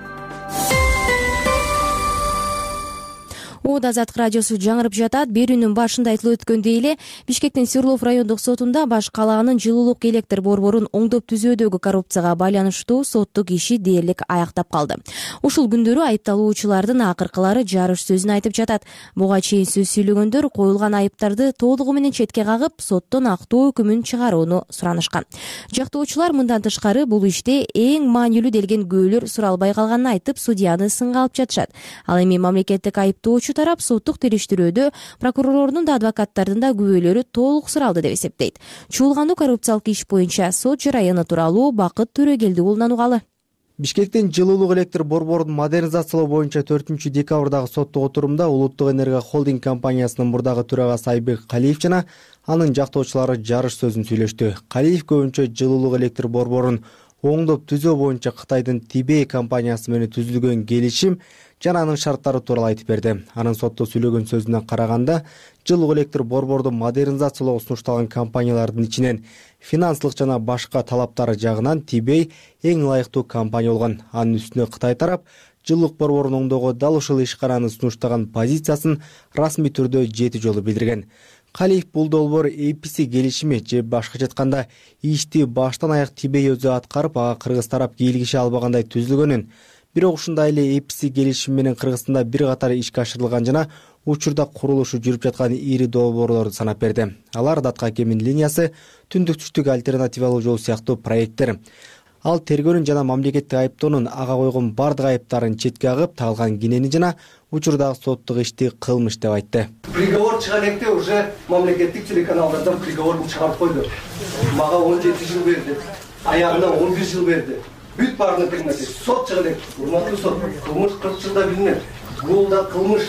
Ода Азаттык радиосу жаңырып жатат. Берүүнүн башында айтылып өткөндөй эле Бишкектин Свердлов райондук сотунда баш калаанын жылуулук электр борборун оңдоп түзүүдөгү коррупцияга байланыштуу соттук иши дээрлик аяктап калды. Ушул күндөрү айыпталуучулардын акыркылары жарыш сөзүн айтып жатат. Буга чейин сөз сүйлөгөндөр коюлган айыптарды толугу менен четке кагып, соттон актоо өкүмүн чыгарууну суранышкан. Жактоочулар мындан тышкары бул иште эң маанилүү делген күбөлөр суралбай калганын айтып, судьяны сынга алып жатышат. Ал эми мамлекеттик айыптоочу тарап соттук териштирүүдө прокурорлордун да адвокаттардын да күбөлөрү толук суралды деп эсептейт. Чуулгандуу коррупциялык иш боюнча сот жарайыны тууралуу Бакыт Төрөгелди уулунан угалы. Бишкектин жылуулук электр борборун модернизациялоо боюнча 4 декабрдагы соттук отурумда Улуттук энергия холдинг компаниясынын мурдагы төрагасы Айбек Калиев жана анын жактоочулары жарыш сөзүн сүйлөштү. Калиев көбүнчө жылуулук электр борборун оңдоп түзөө боюнча Кытайдын Тибей компаниясы менен түзүлгөн келишим жана анын шарттары тууралуу айтып берди. Анын сотто сүйлөгөн сөзүнө караганда, жылуулук электр борборду модернизациялоого сунушталган компаниялардын ичинен финансылык жана башка талаптары жагынан Тибей эң ылайыктуу компания болгон. Анын үстүнө Кытай тарап жылуулук борборун оңдоого дал ушул ишкананы сунуштаган позициясын расмий түрдө 7 жолу билдирген. Калиев бул долбоор APC келишими же башкача айтканда ишти баштан аяк Тибей өзү аткарып, ага кыргыз тарап кийлигише албагандай түзүлгөнүн, бирок ушундай эле APC келишими менен Кыргызстанда бир катар ишке ашырылган жана учурда курулушу жүрүп жаткан ири долбоорлорду санап берди. Алар Датка Кемин линиясы, Түндүк түштүк альтернативалуу жол сыяктуу проекттер. Ал тергөөнүн жана мамлекеттик айыптоонун ага койгон бардык айыптарын четке агып, тагылган кинени жана учурдагы соттук ишти кылмыш деп айтты. Приговор чыган электе уже мамлекеттик телеканалдардан приговорун чыгарып койду. Мага 17 жыл берди, аягына 11 жыл берди. Бүт баарына тегмеси сот чыган элек. Урматтуу сот, кылмыш 40 жылда билинет. Бул да кылмыш.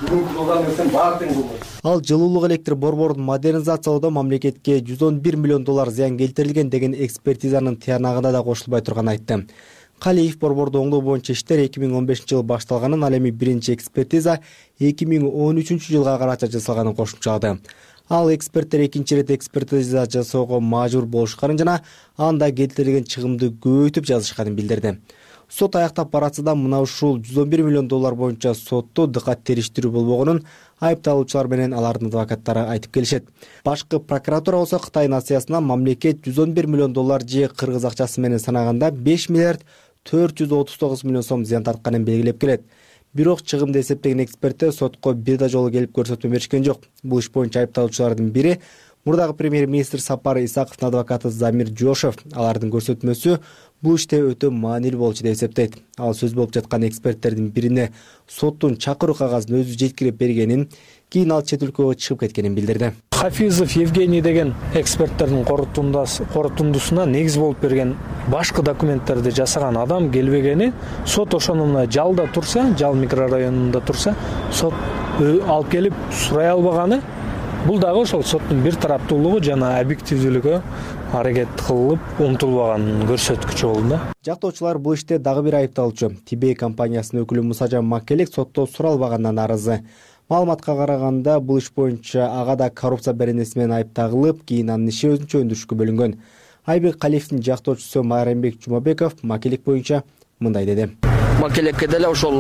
Ал жылуулук электр борборун модернизациялоодо мамлекетке $111 миллион зыян келтирилген деген экспертизанын тыянагында да кошулбай турганын айтты. Калиев борборду оңдоо боюнча иштер 2015-жылы башталганын, ал эми биринчи экспертиза 2013-жылга карача жасалганын кошумчалады. Ал эксперттер экинчи ирет экспертиза жасоого мажбур болушканын жана анда келтирилген чыгымды көбөйтүп жазышканын билдирди. Сот аяктап баратса да мына ушул $111 миллион боюнча сотто дыкат териштирүү болбогонун айыпталуучулар менен алардын адвокаттары айтып келишет. Башкы прокуратура болсо Кытай нациясына мамлекет $111 миллион же кыргыз акчасы менен санаганда 5 миллиард 439 миллион сом зыян тартканын белгилеп келет. Бирок чыгымды эсептеген эксперттер сотко бир да жолу келип көрсөтмө беришкен жок. Бул иш боюнча айыпталуучулардын бири Мурдагы премьер-министр Сапар Исаковдун адвокаты Замир Жошев алардын көрсөтмөсү бул иште өтө маанилүү болчу деп эсептейт. Ал сөз болуп жаткан эксперттердин бирине соттун чакыруу кагазын өзү жеткирип бергенин, кийин ал чет өлкөгө чыгып кеткенин билдирди. Хафизов Евгений деген эксперттердин корутундусуна негиз болуп берген башкы документтерди жасаган адам келбегени, сот ошону жалда турса, жал микрорайонунда турса, сот алып келип сурай албаганы, бул дагы ошол соттун бир тараптуулугу жана объективдүүлүгү аракет кылып умтулбаганын көрсөткүчү болду да. Жактоочулар бул иште дагы бир айыпталуучу Тибей компаниясынын өкүлү Мусажан Маккелек соттоо суралбагандан нааразы. Маалыматка караганда бул иш боюнча ага да коррупция беренеси менен айып тагылып, кийин анын иши өзүнчө өндүрүшкө бөлүнгөн. Айбек Калиевдин жактоочусу Майрамбек Жумабеков Маккелек боюнча мындай деди. Маккелекке деле ошол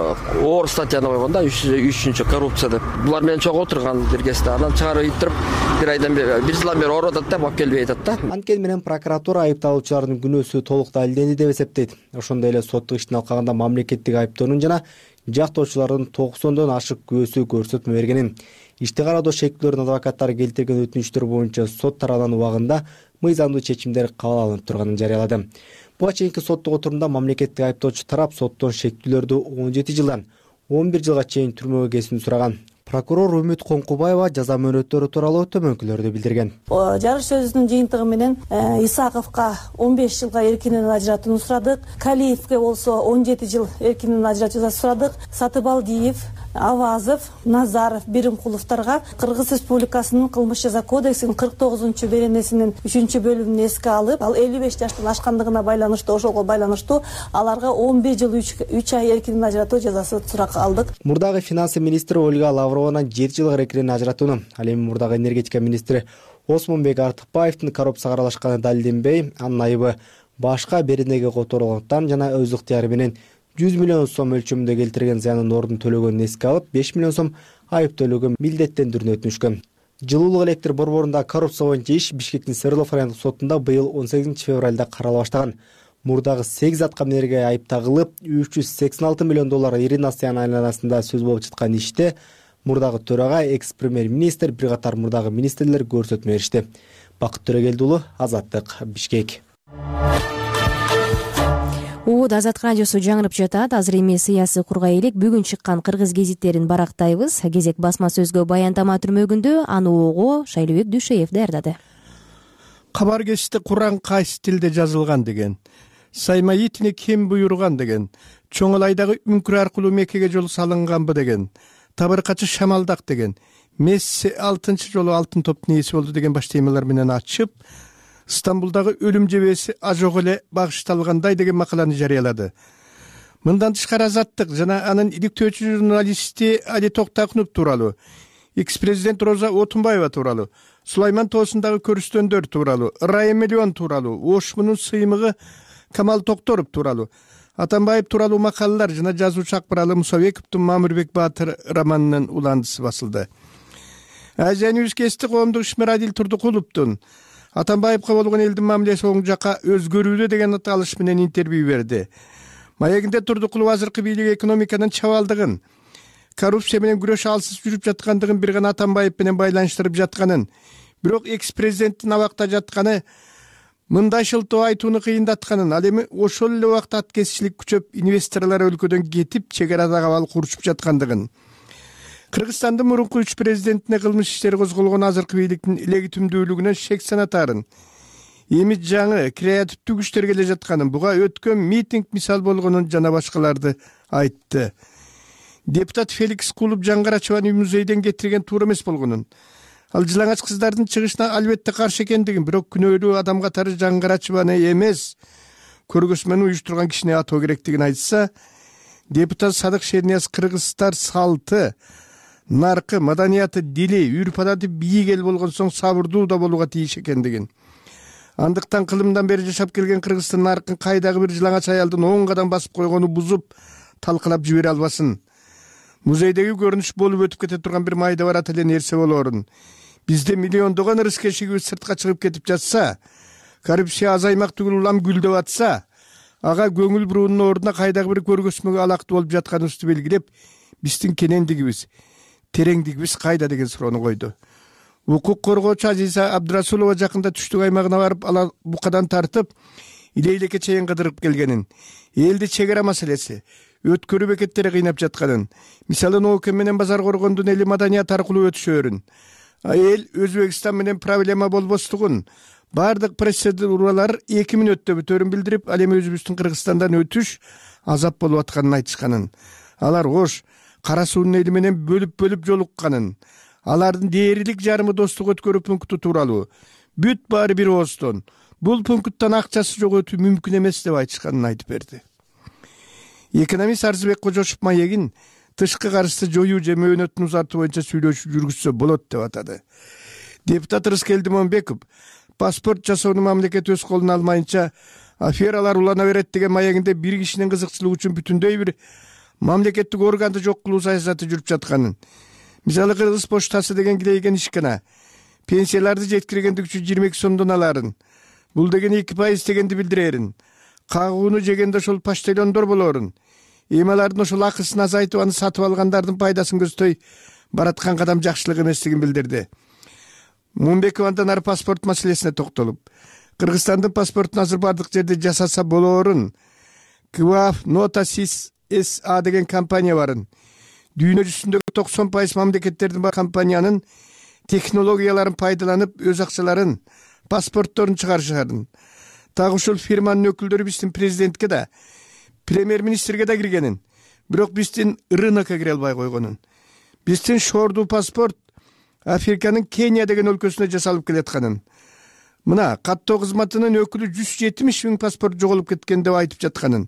оор статьяны койгон да, 3-чү коррупция деп. Булар менен чогуу отурган биргесте, анан чыгарып ийиттирип, бир жылдан бери ооруп атат да, бак келбей атат да. Анткени менен прокуратура айыпталуучулардын күнөөсү толук далилденди деп эсептейт. Ошондой эле соттук иштин алкагында мамлекеттик айыптоонун жана жактоочулардын 90дон ашык күбөсү көрсөтмө бергенин, ишти кароодо шектүүлөрдүн адвокаттары келтирген өтүнүчтөр боюнча сот тарабынан убагында мыйзамдуу чечимдер кабыл алынып турганын жарыялады. Буга чейинки соттук отурумда мамлекеттик айыптоочу тарап соттон шектүүлөрдү 17 жылдан 11 жылга чейин түрмөгө кесүүнү сураган. Прокурор Үмүт Коңкубаева жаза мөөнөттөрү тууралуу төмөнкүлөрдү билдирген. Жарыш сөзүнүн жыйынтыгы менен Исаковго 15 жылга эркинен ажыратууну сурадык. Калиевге болсо 17 жыл эркинен ажыратуу жазасы сурадык. Сатыбалдиев, Авазов, Назаров, Биримкуловторго Кыргыз Республикасынын кылмыш жаза кодексинин 49 беренесинин 3-бөлүмүн эске алып, ал 55 жаштан ашкандыгына байланыштуу, ошого байланыштуу аларга 11 жыл 3 ай эркинен ажыратуу жазасы сурак алдык. Мурдагы финансы министри Ольга Лаврованан 7 жылга эркинен ажыратууну, ал эми мурдагы энергетика министри Осмонбек Артыкбаевдин коррупцияга аралашканы далилденбей, анын айыбы башка беренеге которулгандыктан жана өз ыктыяры менен 100 миллион сом өлчөмүндө келтирген зыянын ордун төлөгөнүн эске алып, 5 миллион сом айып төлөөгө милдеттендирүүнү өтүнүшкөн. Жылуулук электр борборунда коррупция боюнча иш Бишкектин Свердлов райондук сотунда быйыл 18 февралда карала баштаган. Мурдагы 8 аткаминерге айып тагылып, 386 миллион доллар Иринасян айланасында сөз болуп жаткан иште мурдагы төрага экс-премьер-министр, бир катар мурдагы министрлер көрсөтмө беришти. Бакыт Төрөгелди уулу, Азаттык, Бишкек. Азаттык радиосу жаңырып жатат. Азыр эми сыясий кургай элек бүгүн чыккан кыргыз гезиттерин барактайбыз. Кезек басма сөзгө баяндама түрмөгүндө аны угуу Шайлыбек Дүшеев даярдады. Кабар кечти Куран кайсы тилде жазылган деген, сайма итине ким буйруган деген, чоңол айдагы үңкүр аркылуу Меккеге жол салынганбы деген, табыркачы шамалдак деген, Месси 6-чы жолу алтын топтун ээси болду деген баш темалар менен ачып, Стамбулдагы өлүм жебеси ажок эле багышталгандай деген макаланы жарыялады. Мындан тышкары Азаттык жана анын иликтөөчү журналисти Али Токтакунов тууралуу, экс-президент Роза Отунбаева тууралуу, Сулайман тоосундагы көрүстөндөр тууралуу, Рая Миллион тууралуу, Ошмунун сыймыгы Камал Токторов тууралуу, Атамбаев тууралуу макалалар жана жазуучу Акбаралы Мусабековдун Мамырбек Баатыр романынын уландысы басылды. Азия Ньюс кести коомдук ишмер Адил Турдукуловдун Атамбаевга болгон элдин мамилеси оң жакка өзгөрүүдө деген аталыш менен интервью берди. Маегинде Турдукулов азыркы бийлик экономиканын чабалдыгын, коррупция менен күрөш алсыз жүрүп жаткандыгын, бир гана Атамбаев менен байланыштырып жатканын, бирок экс-президенттин абакта жатканы мындай шылтоо айтууну кыйындатканын, ал эми ошол эле убакта аткезичилик күчөп, инвесторлор өлкөдөн кетип, чек арада кабал курушуп жаткандыгын, Кыргызстандын мурунку 3 президентине кылмыш иштери козголгон азыркы бийликтин легитимдүүлүгүнөн шек санатарын, эми жаңы креативдүү күчтөр келе жатканын, буга өткөн митинг мисал болгонун жана башкаларды айтты. Депутат Феликс Кулуп Жаңгарачеваны музейден кетирген туура эмес болгонун, ал жылаңач кыздардын чыгышына албетте каршы экендигин, бирок күнөөлүү адам катары Жаңгарачеваны эмес, көргөзмөнү уюштурган кишини атоо керектигин айтса, депутат Садык Шернияз кыргызстар салты, наркы, маданияты, дили, үрп-адаты бийик эл болгон соң сабырдуу да болууга тийиш экендигин. Андыктан кылымдан бери жашап келген Кыргызстан наркын кайдагы бир жылаңач аялдын 10 кадам басып койгону бузуп, талкалап жибере албасын. Музейдеги көрүнүш болуп өтүп кете турган бир майда барат эле нерсе болоорун. Бизде миллиондогон ырыс кешигибиз сыртка чыгып кетип жатса, коррупция азаймак түгүл улам гүлдөп атса, ага көңүл буруунун ордуна кайдагы бир көргөзмөгө алактуу болуп жатканыбызды белгилеп, биздин кенендигибиз, тереңдигибиз кайда деген суроону койду. укук коргоочу Азиза Абдырасулова жакында түштүк аймагына барып ала букадан тартып илейлекке чейин кыдырып келгенин, элди чек ара маселеси, өткөрүү бекеттери кыйнап жатканын, мисалы Ноокем менен Базар Коргондун эли маданият аркылуу өтүшөөрүн, эл Өзбекстан менен проблема болбостугун, бардык процедуралар 2 мүнөттө бүтөөрүн билдирип, ал эми өзүбүздүн Кыргызстандан өтүш азап болуп атканын айтышканын, алар кош Кара суунун эли менен бөлүп жолукканын, алардын дээрлик жарымы достук өткөрүү пункту тууралуу бүт баары бир ооздон бул пункттан акчасы жок өтүү мүмкүн эмес деп айтышканын айтып берди. Экономист Арзыбек Кожошов маегин тышкы карызды жоюу же мөөнөтүн узартуу боюнча сүйлөшүү жүргүзсө болот деп атады. Депутат Рыскелди Момбеков паспорт жасоону мамлекет өз колуна алмайынча афералар улана берет деген маегинде бир кишинин кызыкчылыгы үчүн бүтүндөй бир мамлекеттик органды жок кылуу саясаты жүрүп жатканын, мисалы Кыргыз поштасы деген килейген ишкана пенсияларды жеткиргендик үчүн 22 сомдон аларын, бул деген 2% дегенди билдирерин, кагууну жегенде ошол почтальондор болорун, эми алардын ошол акысын азайтып аны сатып алгандардын пайдасын көздөй бараткан кадам жакшылык эместигин билдирди. Момбеков андан ары паспорт маселесине токтолуп, Кыргызстандын паспортун азыр бардык жерде жасаса болоорун, КВАФ Нота Сис СА деген компания барын, дүйнө жүзүндөгү 90% мамлекеттердин компаниянын технологияларын пайдаланып өз акчаларын, паспортторун чыгарышарын. Дагы ушул фирманын өкүлдөрү биздин президентке да, премьер-министрге да киргенин, бирок биздин рынокко кире албай койгонун. Биздин шордуу паспорт Африканын Кения деген өлкөсүнө жасалып келатканын. Мына каттоо кызматынын өкүлү 170 000 паспорт жоголуп кеткен деп айтып жатканын.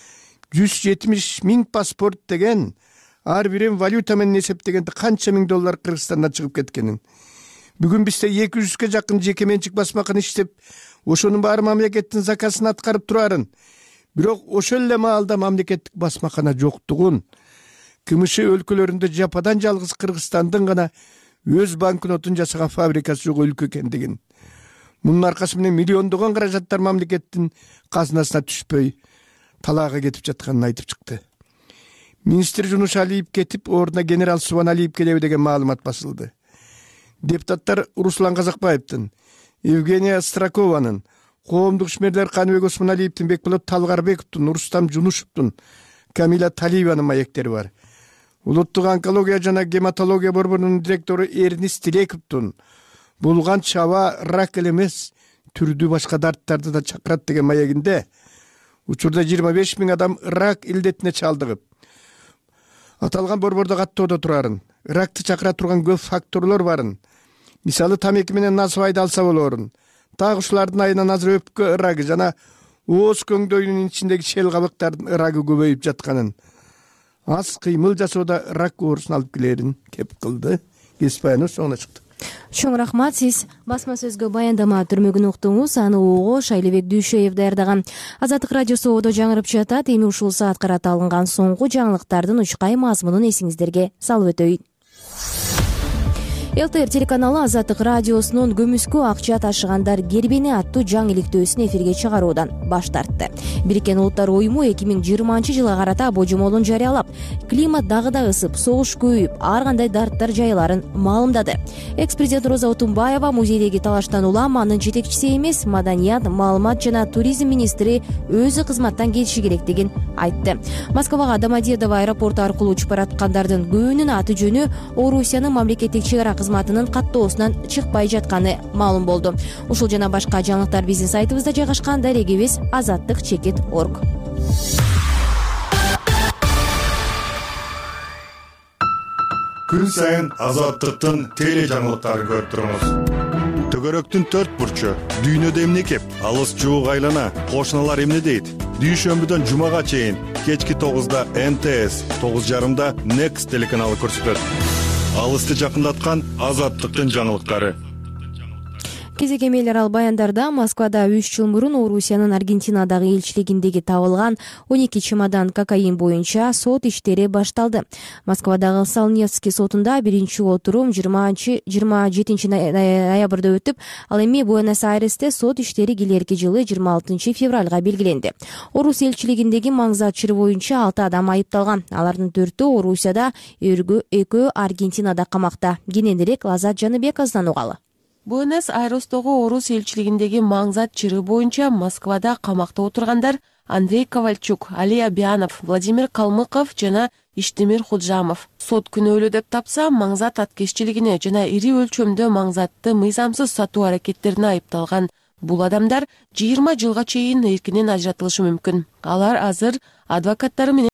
170 000 паспорт деген ар бирин валюта менен эсептегенде канча миң доллар Кыргызстандан чыгып кеткенин. Бүгүн бизде 200ге жакын жеке менчик басмаканы иштеп, ошонун баары мамлекеттин заказын аткарып турарын. Бирок ошол эле маалда мамлекеттик басмакана жоктугун, КМШ өлкөлөрүндө жападан жалгыз Кыргызстандын гана өз банкнотун жасаган фабрикасы жок өлкө экендигин. Мунун аркасы менен миллиондогон каражаттар мамлекеттин казынасына түшпөй талаага кетип жатканын айтып чыкты. Министр Жунуш Алиев кетип, ордуна генерал Субан Алиев келеби деген маалымат басылды. Депутаттар Руслан Казакбаевдин, Евгения Стракованын, коомдук ишмерлер Каныбек Осмоналиевдин, Бекболот Талгарбековдун, Рустам Жунушевдун, Камила Талиеванын маектери бар. Улуттук онкология жана гематология борборунун директору Эрнис Тилековдун, булган чаба рак эле эмес, түрдүү башка дарттарды да чакырат деген маегинде, учурда 25 000 адам рак илдетине чалдыгып, аталган борбордо каттоодо турарын, ракты чакыра турган көп факторлор барын. Мисалы тамеки менен насыбайды алса болорун. Дагы ушулардын айынан азыр өпкө ырагы жана ооз көңдөйүнүн ичиндеги шел кабыктардын ырагы көбөйүп жатканын, аз кыймыл жасоодо рак оорусун алып келерин кеп кылды. Кеспаянов соңуна чыкты. Чоң рахмат, сиз басма сөзгө баяндама түрмөгүн уктуңуз. Аны угуу Шайлебек Дүйшөев даярдаган. Азаттык радиосу одо жаңырып жатат. Эми ушул саат карата алынган соңку жаңылыктардын учкай мазмунун эсиңиздерге салып өтөйүн. ЛТР телеканалы Азаттык радиосунун көмүскө акча ташыгандар кербени аттуу жаңы иликтөөсүн эфирге чыгаруудан баш тартты. Бириккен Улуттар уюму 2020-жылга карата божомолун жарыялап, климат дагы да ысып, согуш көбөйүп, ар кандай дарттар жайыларын маалымдады. Экс-президент Роза Отунбаева музейдеги талаштан улам анын жетекчиси эмес, маданият, маалымат жана туризм министри өзү кызматтан кетиши керектигин айтты. Москвага Домодедово аэропорту аркылуу учуп бараткандардын көбүнүн аты жөнү Орусиянын мамлекеттик чек ара кызматынын каттоосунан чыкпай жатканы маалым болду. Ушул жана башка жаңылыктар биздин сайтыбызда жайгашкан. Дарегибиз azattik.org. Күн сайын Азаттыктын теле жаңылыктарын көрүп туруңуз. Төгөрөктүн 4 бурчу, дүйнөдө эмне кеп, алыс жуук айлана, кошуналар эмне дейт? Дүйшөмбүдөн жумага чейин кечки 9-да НТС, 9:30-да Next телеканалы көрсөтөт. Алысты жакындаткан Азаттыктын жаңылыктары. кезек эмейлер ал баяндарда Москвада 3 жыл мурун Орусиянын Аргентинадагы элчилигиндеги табылган 12 чемодан кокаин боюнча сот иштери башталды. Москвадагы Салневский сотунда биринчи отурум 27 ноябрда өтүп, ал эми Буэнос-Айресте сот иштери келерки жылы 26 февралга белгиленди. Орус элчилигиндеги маңзат чыры боюнча 6 адам айыпталган. Алардын 4-өө Орусияда, 2-өө Аргентинада камакта. Кененирээк Лазат Жаныбековдон угалы. Буэнос-Айрестогу орус элчилигиндеги маңзат чыры боюнча Москвада камакта отургандар Андрей Ковальчук, Али Абианов, Владимир Калмыков жана Иштемир Худжамов. Сот күнөөлүү деп тапса, маңзат аткезчилигине жана ири өлчөмдө маңзатты мыйзамсыз сатуу аракеттерине айыпталган бул адамдар 20 жылга чейин эркинен ажыратылышы мүмкүн. Алар азыр адвокаттары менен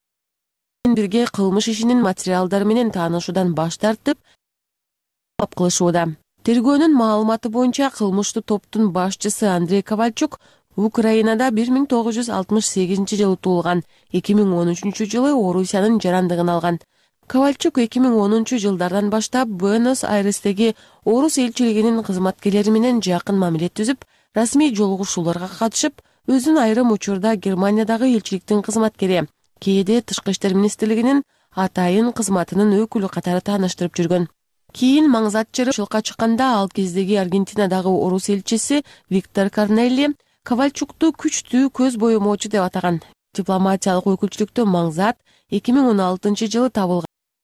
бирге кылмыш ишинин материалдары менен таанышуудан баш тартып кылышууда. Тергөөнүн маалыматы боюнча кылмыштуу топтун башчысы Андрей Ковальчук Украинада 1968 жылы туулган, 2013 жылы Орусиянын жарандыгын алган. Ковальчук 2010 жылдардан баштап Буэнос-Айрестеги орус элчилигинин кызматкерлери менен жакын мамиле түзүп, расмий жолугушууларга катышып, өзүн айрым учурда Германиядагы элчиликтин кызматкери, кээде Тышкы иштер министрлигинин атайын кызматынын өкүлү катары тааныштырып жүргөн. Кийин маңзат чыры жылка чыкканда ал кездеги Аргентинадагы орус элчиси Виктор Корнелли Ковальчукту күчтүү көз боемоочу деп атаган. Дипломатиялык өкүлчүлүктө маңзат 2016 жылы табылган.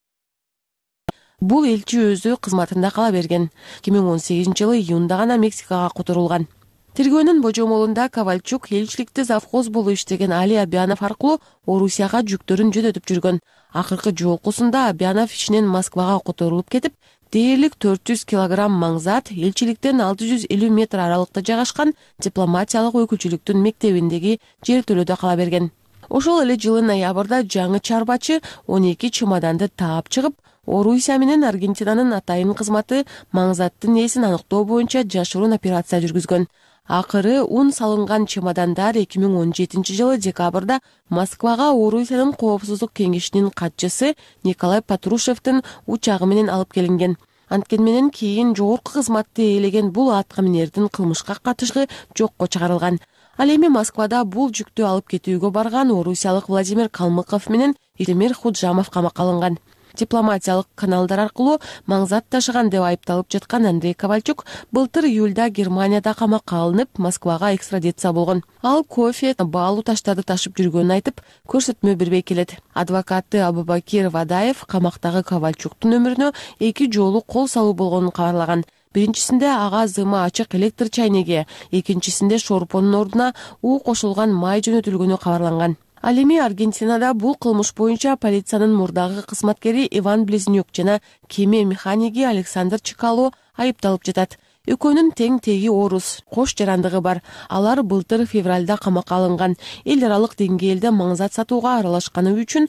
Бул элчи өзү кызматында кала берген. 2018 жылы июнда гана Мексикага которулган. Тергөөнүн божомолунда Ковальчук элчиликте завхоз болуп иштеген Али Абианов аркылуу Орусияга жүктөрүн жөнөтүп жүргөн. Акыркы жолкусунда Абианов ишинен Москвага которулуп кетип, дээрлик 400 килограмм маңзат элчиликтен 650 метр аралыкта жайгашкан дипломатиялык өкүлчүлүктүн мектебиндеги жертөлөдө кала берген. Ошол эле жылы ноябрда жаңы чарбачы 12 чемоданды таап чыгып, Орусия менен Аргентинанын атайын кызматы маңзаттын ээсин аныктоо боюнча жашыруун операция жүргүзгөн. Акыры ун салынган чемодандар 2017 жылы декабрда Москвага Орусиянын коопсуздук кеңешинин катчысы Николай Патрушевдин учагы менен алып келинген. Анткени менен кийин жогорку кызматты ээлеген бул атка минердин кылмышка катышы жокко чыгарылган. Ал эми Москвада бул жүктү алып кетүүгө барган орусиялык Владимир Калмыков менен Иштемир Худжамов камакка алынган. Дипломатиялык каналдар аркылуу маңзат ташыган деп айыпталып жаткан Андрей Ковальчук былтыр июлда Германияда камакка алынып, Москвага экстрадиция болгон. Ал кофе, баалуу таштарды ташып жүргөнүн айтып, көрсөтмө бербей келет. Адвокаты Абубакир Вадаев камактагы Ковальчуктун өмүрүнө 2 жолу кол салуу болгонун кабарлаган. Биринчисинде ага зыма ачык электр чайнеги, экинчисинде шорпонун ордуна уу кошулган май жөнөтүлгөнү кабарланган. Ал эми Аргентинада бул кылмыш боюнча полициянын мурдагы кызматкери Иван Близнюк жана кеме механиги Александр Чекало айыпталып жатат. Экөөнүн тең теги орус, кош жарандыгы бар. Алар былтыр февралда камакка алынган. Эл аралык деңгээлде маңзат сатууга аралашканы үчүн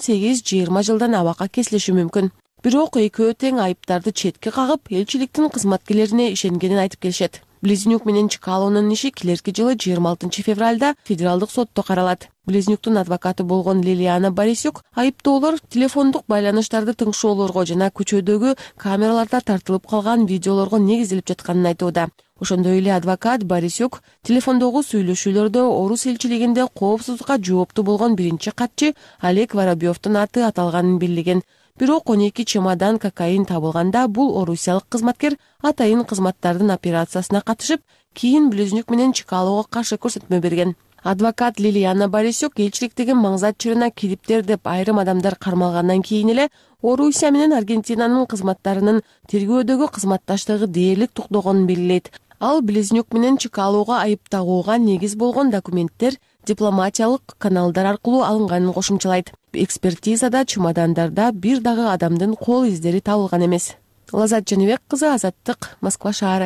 18-20 жылдан абакка кесилиши мүмкүн. Бирок экөө тең айыптарды четке кагып, элчиликтин кызматкерлерине ишенгенин айтып келишет. Близнюк менен Чекалонун иши келерки жылы 26 февралда федералдык сотто каралат. Близнюктун адвокаты болгон Лилиана Борисюк айыптоолор телефондук байланыштарды тыңшоолорго жана көчөдөгү камераларда тартылып калган видеолорго негизделип жатканын айтууда. Ошондой эле адвокат Борисюк телефондогу сүйлөшүүлөрдө орус элчилигинде коопсуздукка жооптуу болгон биринчи катчы Олег Воробьевдун аты аталганын билдирген. Бирок 12 чемодан кокаин табылганда бул орусиялык кызматкер атайын кызматтардын операциясына катышып, кийин Близнюк менен Чекалого каршы көрсөтмө берген. Адвокат Лилиана Борисюк элчиликтеги маңзат чырына кириптер деп айрым адамдар кармалгандан кийин эле Орусия менен Аргентинанын кызматтарынын тергөөдөгү кызматташтыгы дээрлик токтогонун белгилейт. Ал Близнюк менен Чекалого айып тагууга негиз болгон документтер дипломатиялык каналдар аркылуу алынганын кошумчалайт. Экспертизада чемодандарда бир дагы адамдын кол издери табылган эмес. Лазат Жаныбек кызы, Азаттык, Москва шаары.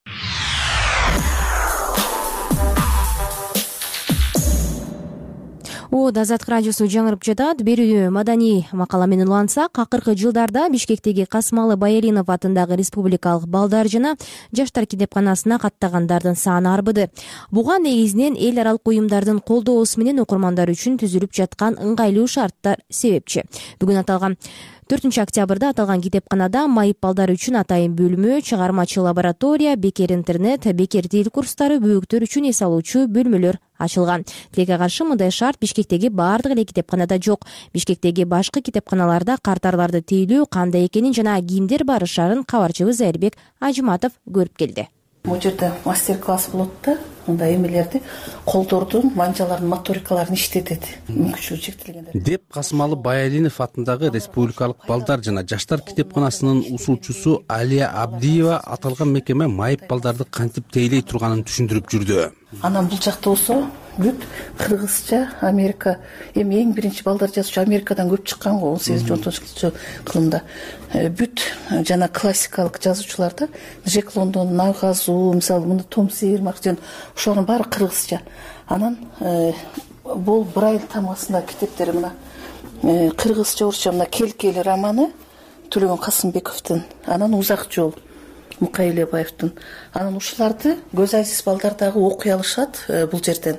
Азаттык радиосу жаңырып жатат. Берүү маданий макала менен улансак, акыркы жылдарда Бишкектеги Касымалы Баялинов атындагы республикалык балдар жана жаштар китепканасына каттагандардын саны арбыды. Буга негизинен эл аралык уюмдардын колдоосу менен окурмандар үчүн түзүлүп жаткан ыңгайлуу шарттар себепчи. Бүгүн аталган 4 аталган китепканада майып балдар үчүн атайын бөлмө, чыгармачы лаборатория, бекер интернет, бекер тил курстары, бөбөктөр үчүн эс алуучу бөлмөлөр ачылган. Тилекке каршы мындай шарт Бишкектеги бардык эле китепканада жок. Бишкектеги башкы китепканаларда картарларды тейлөө кандай экенин жана кимдер барышарын кабарчыбыз Айрбек Ажыматов көрүп келди. Бул жерде мастер-класс болот да, мындай эмелерди, колдордун, манжалардын моторикаларын иштетет, мүмкүнчүлүгү чектелгендер. Деп Касымалы Баялинов атындагы Республикалык балдар жана жаштар китепканасынын усулчусу Алия Абдиева аталган мекеме майып балдарды кантип тейлей турганын түшүндүрүп жүрдү. Анан бул жакта болсо бүт кыргызча, Америка, эми эң биринчи балдар жазуучу Америкадан көп чыккан го 18-19 кылымда. Бүт жана классикалык жазуучулар да, Джек Лондон, Нагазу, мисалы мында Том Сейер, Мактен, ошолордун баары кыргызча. Анан бул Брайль тамгасында китептери мына кыргызча, орусча мына Келкели романы Төлөгөн Касымбековдун, анан Узак жол Мукайлебаевдин. Анан ушуларды көз айсыз балдар дагы окуй алышат бул жерден.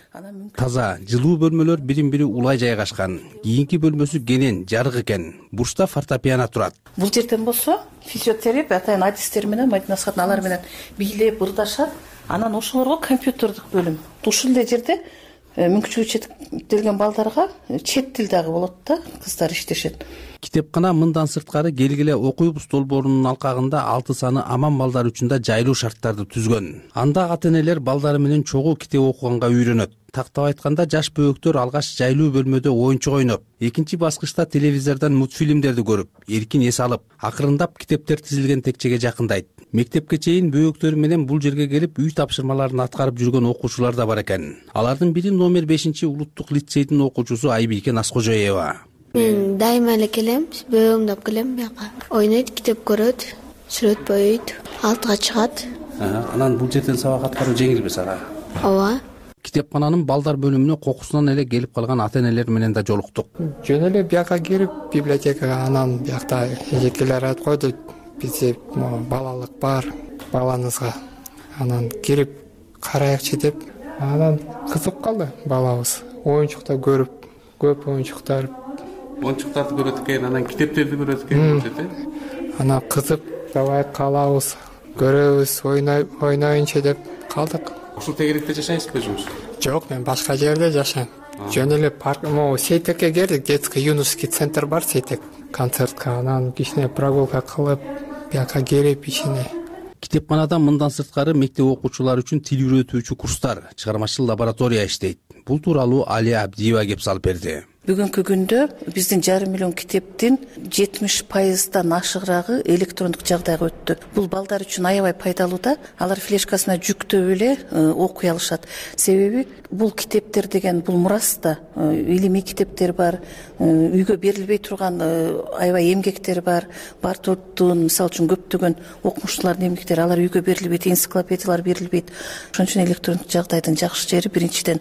Таза, жылуу бөлмөлөр бирин-бири улай жайгашкан. Кийинки бөлмөсү кенен, жарык экен. Бурчта фортепиано турат. Бул жерден болсо физиотерапия атайын адистер менен, Мадинасхат алар менен бийлеп ырдашат. Анан ошолорго компьютердик бөлүм. Ушул эле жерде мүмкүнчүлүгү чектелген балдарга чет тил дагы болот да, кыздар иштешет. Китепкана мындан сырткары келгиле окуйбуз долбоорунун алкагында 6 саны аман балдар үчүн да жайлуу шарттарды түзгөн. Анда ата-энелер балдары менен чогуу китеп окуганга үйрөнөт. Тактап айтканда жаш бөбөктөр алгач жайлуу бөлмөдө оюнчук ойноп, экинчи баскычта телевизордон мультфильмдерди көрүп, эркин эс алып, акырындап китептер тизилген текчеге жакындайт. Мектепке чейин бөбөктөр менен бул жерге келип үй тапшырмаларын аткарып жүргөн окуучулар да бар экен. Алардын бири номер 5 улуттук лицейдин окуучусу Айбике Наскожоева. Мен дайыма эле келем, бөбөгүмдү алып келем бияка. Ойнойт, китеп көрөт, сүрөт боёйт, алтыга чыгат. Анан бул жерден сабак аткаруу жеңилби сага? Ооба. Китепкананын балдар бөлүмүнө кокусунан эле келип калган ата-энелер менен да жолуктук. Жөн эле бияка кирип, библиотекага, анан биякта эжекелер айтып койду, бизде балалык бар, балаңызга. Анан кирип карайыкчы деп, анан кызык калды балабыз. Оюнчуктар көрүп, көп оюнчуктарды көрөт экен, анан китептерди көрөт экен. Анан кызык, давай калабыз, көрөбүз, ойнойнчу деп калдык. Ушул тегеректе жашайсызбы өзүңүз? Жок, мен башка жерде жашайм. Жөн эле парк, Сейтекке келдик, детский юношеский центр бар Сейтек концертка, анан кичине прогулка кылып, бияка келип ичине. Китепканада мындан сырткары мектеп окуучулары үчүн тил үйрөтүүчү курстар, чыгармачыл лаборатория иштейт. Бул тууралуу Алия Абдиева кеп салып берди. Бүгүнкү күндө биздин 5,5 миллион китептин 70%дан ашыгырагы электрондук жагдайга өттү. Бул балдар үчүн аябай пайдалуу да. Алар флешкасына жүктөп эле окуй алышат. Себеби бул китептер деген бул мурас да. Илимий китептер бар, үйгө берилбей турган аябай эмгектер бар. Бартолттун, мисалы үчүн көптөгөн окумуштуулардын эмгектери, алар үйгө берилбейт, энциклопедиялар берилбейт. Ошон үчүн электрондук жагдайдын жакшы жери биринчиден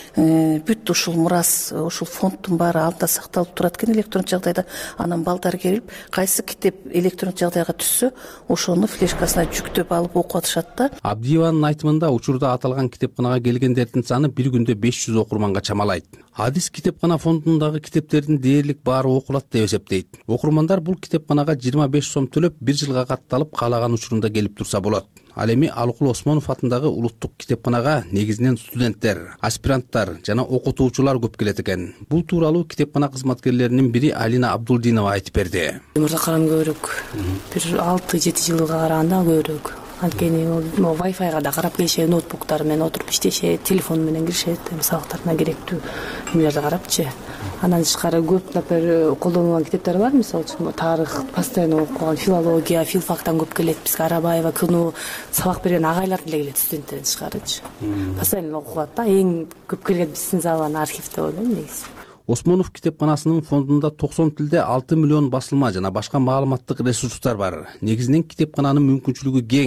бүт ушул мурас, ушул фондтун баары анда сакталып турат экен электрондук жагдайда. Анан балдар келип, кайсы китеп электрондук жагдайга түссө, ошону флешкасына жүктөп алып окуп атышат да. Абдиеванын айтымында учурда аталган китепканага келгендердин саны бир күндө 500 окурманга чамалайт. Адис китепкана фондундагы китептердин дээрлик баары окулат деп эсептейт. Окурмандар бул китепканага 25 сом төлөп, 1 жылга катталып, каалаган учурунда келип турса болот. Ал эми Алыкул Осмонов атындагы улуттук китепканага негизинен студенттер, аспиранттар жана окутуучулар көп келет экен. Бул тууралуу китепкана кызматкерлеринин бири Алина Абдулдинова айтып берди. Мурда карам көбүрөөк, бир 6-7 жылга караганда көбүрөөк. Анткени Wi-Fi да карап келишет, ноутбуктар менен отуруп иштешет, телефон менен киришет, сабактарына керектүү эмелерди карапчы. Андан тышкары көп, например, колдонулган китептер бар, мисалы үчүн тарых, постоянно окуган, филология, филфактан көп келет, бизге Арабаева, КНУ сабак берген агайлар деле келет, студенттерден тышкарычы. Постоянно окугат да, эң көп келген биздин забан архив деп ойлойм негизи. Осмонов китепканасынын фондунда 90 тилде 6 миллион басылма жана башка маалыматтык ресурстар бар. Негизинен китепкананын мүмкүнчүлүгү кең.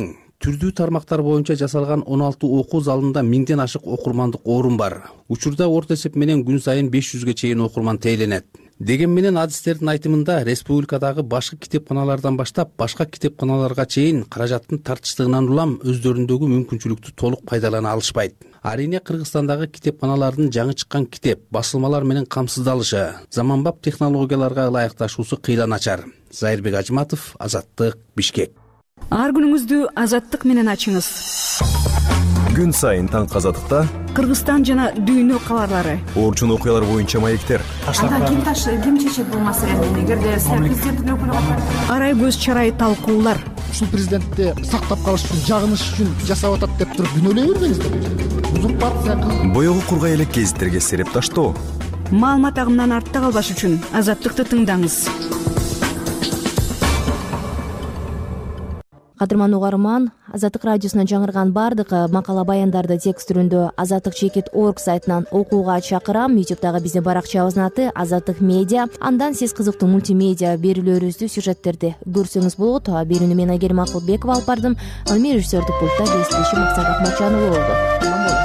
түрдүү тармактар боюнча жасалган 16 окуу залында 1000ден ашык окурмандык орун бар. Учурда орто эсеп менен күн сайын 500ге чейин окурман тээленет. Деген менен адистердин айтымында республикадагы башкы китепканалардан баштап башка китепканаларга чейин каражаттын тартычтыгынан улам өздөрүндөгү мүмкүнчүлүктү толук пайдалана алышпайт. Арийне Кыргызстандагы китепканалардын жаңы чыккан китеп, басылмалар менен камсыздалышы, заманбап технологияларга ылайыкташуусу кыйла начар. Зайырбек Ажматов, Азаттык, Бишкек. Ар күнүңүздү Азаттык менен ачыңыз. Күн сайын таңкы Азаттыкта Кыргызстан жана дүйнө кабарлары, орчун окуялар боюнча маектер. Ким чечет бул маселени? Эгерде президенттин өкүлү арай көз чарай талкуулар. Ушул президентти сактап калыш үчүн, жагыныш үчүн жасап атат деп туруп күнөөлөй бербеңиздер. Узурпация кылып Боёгу кургай элек гезиттерге сереп таштоо. Маалымат агымынан артта калбаш үчүн Азаттыкты тыңдаңыз. Кадырман угарман, Азаттык радиосунан жаңырган бардык макала баяндарды текст түрүндө azattik.org сайтынан окууга чакырам. YouTube'дагы биздин баракчабыздын аты Азаттык медиа. Андан сиз кызыктуу мультимедиа берүүлөрүбүздү, сюжеттерди көрсөңүз болот. Берүүнү мен Айгерим Акылбекова алып бардым. Ал режиссердик пультта Максат Акматжанов болду.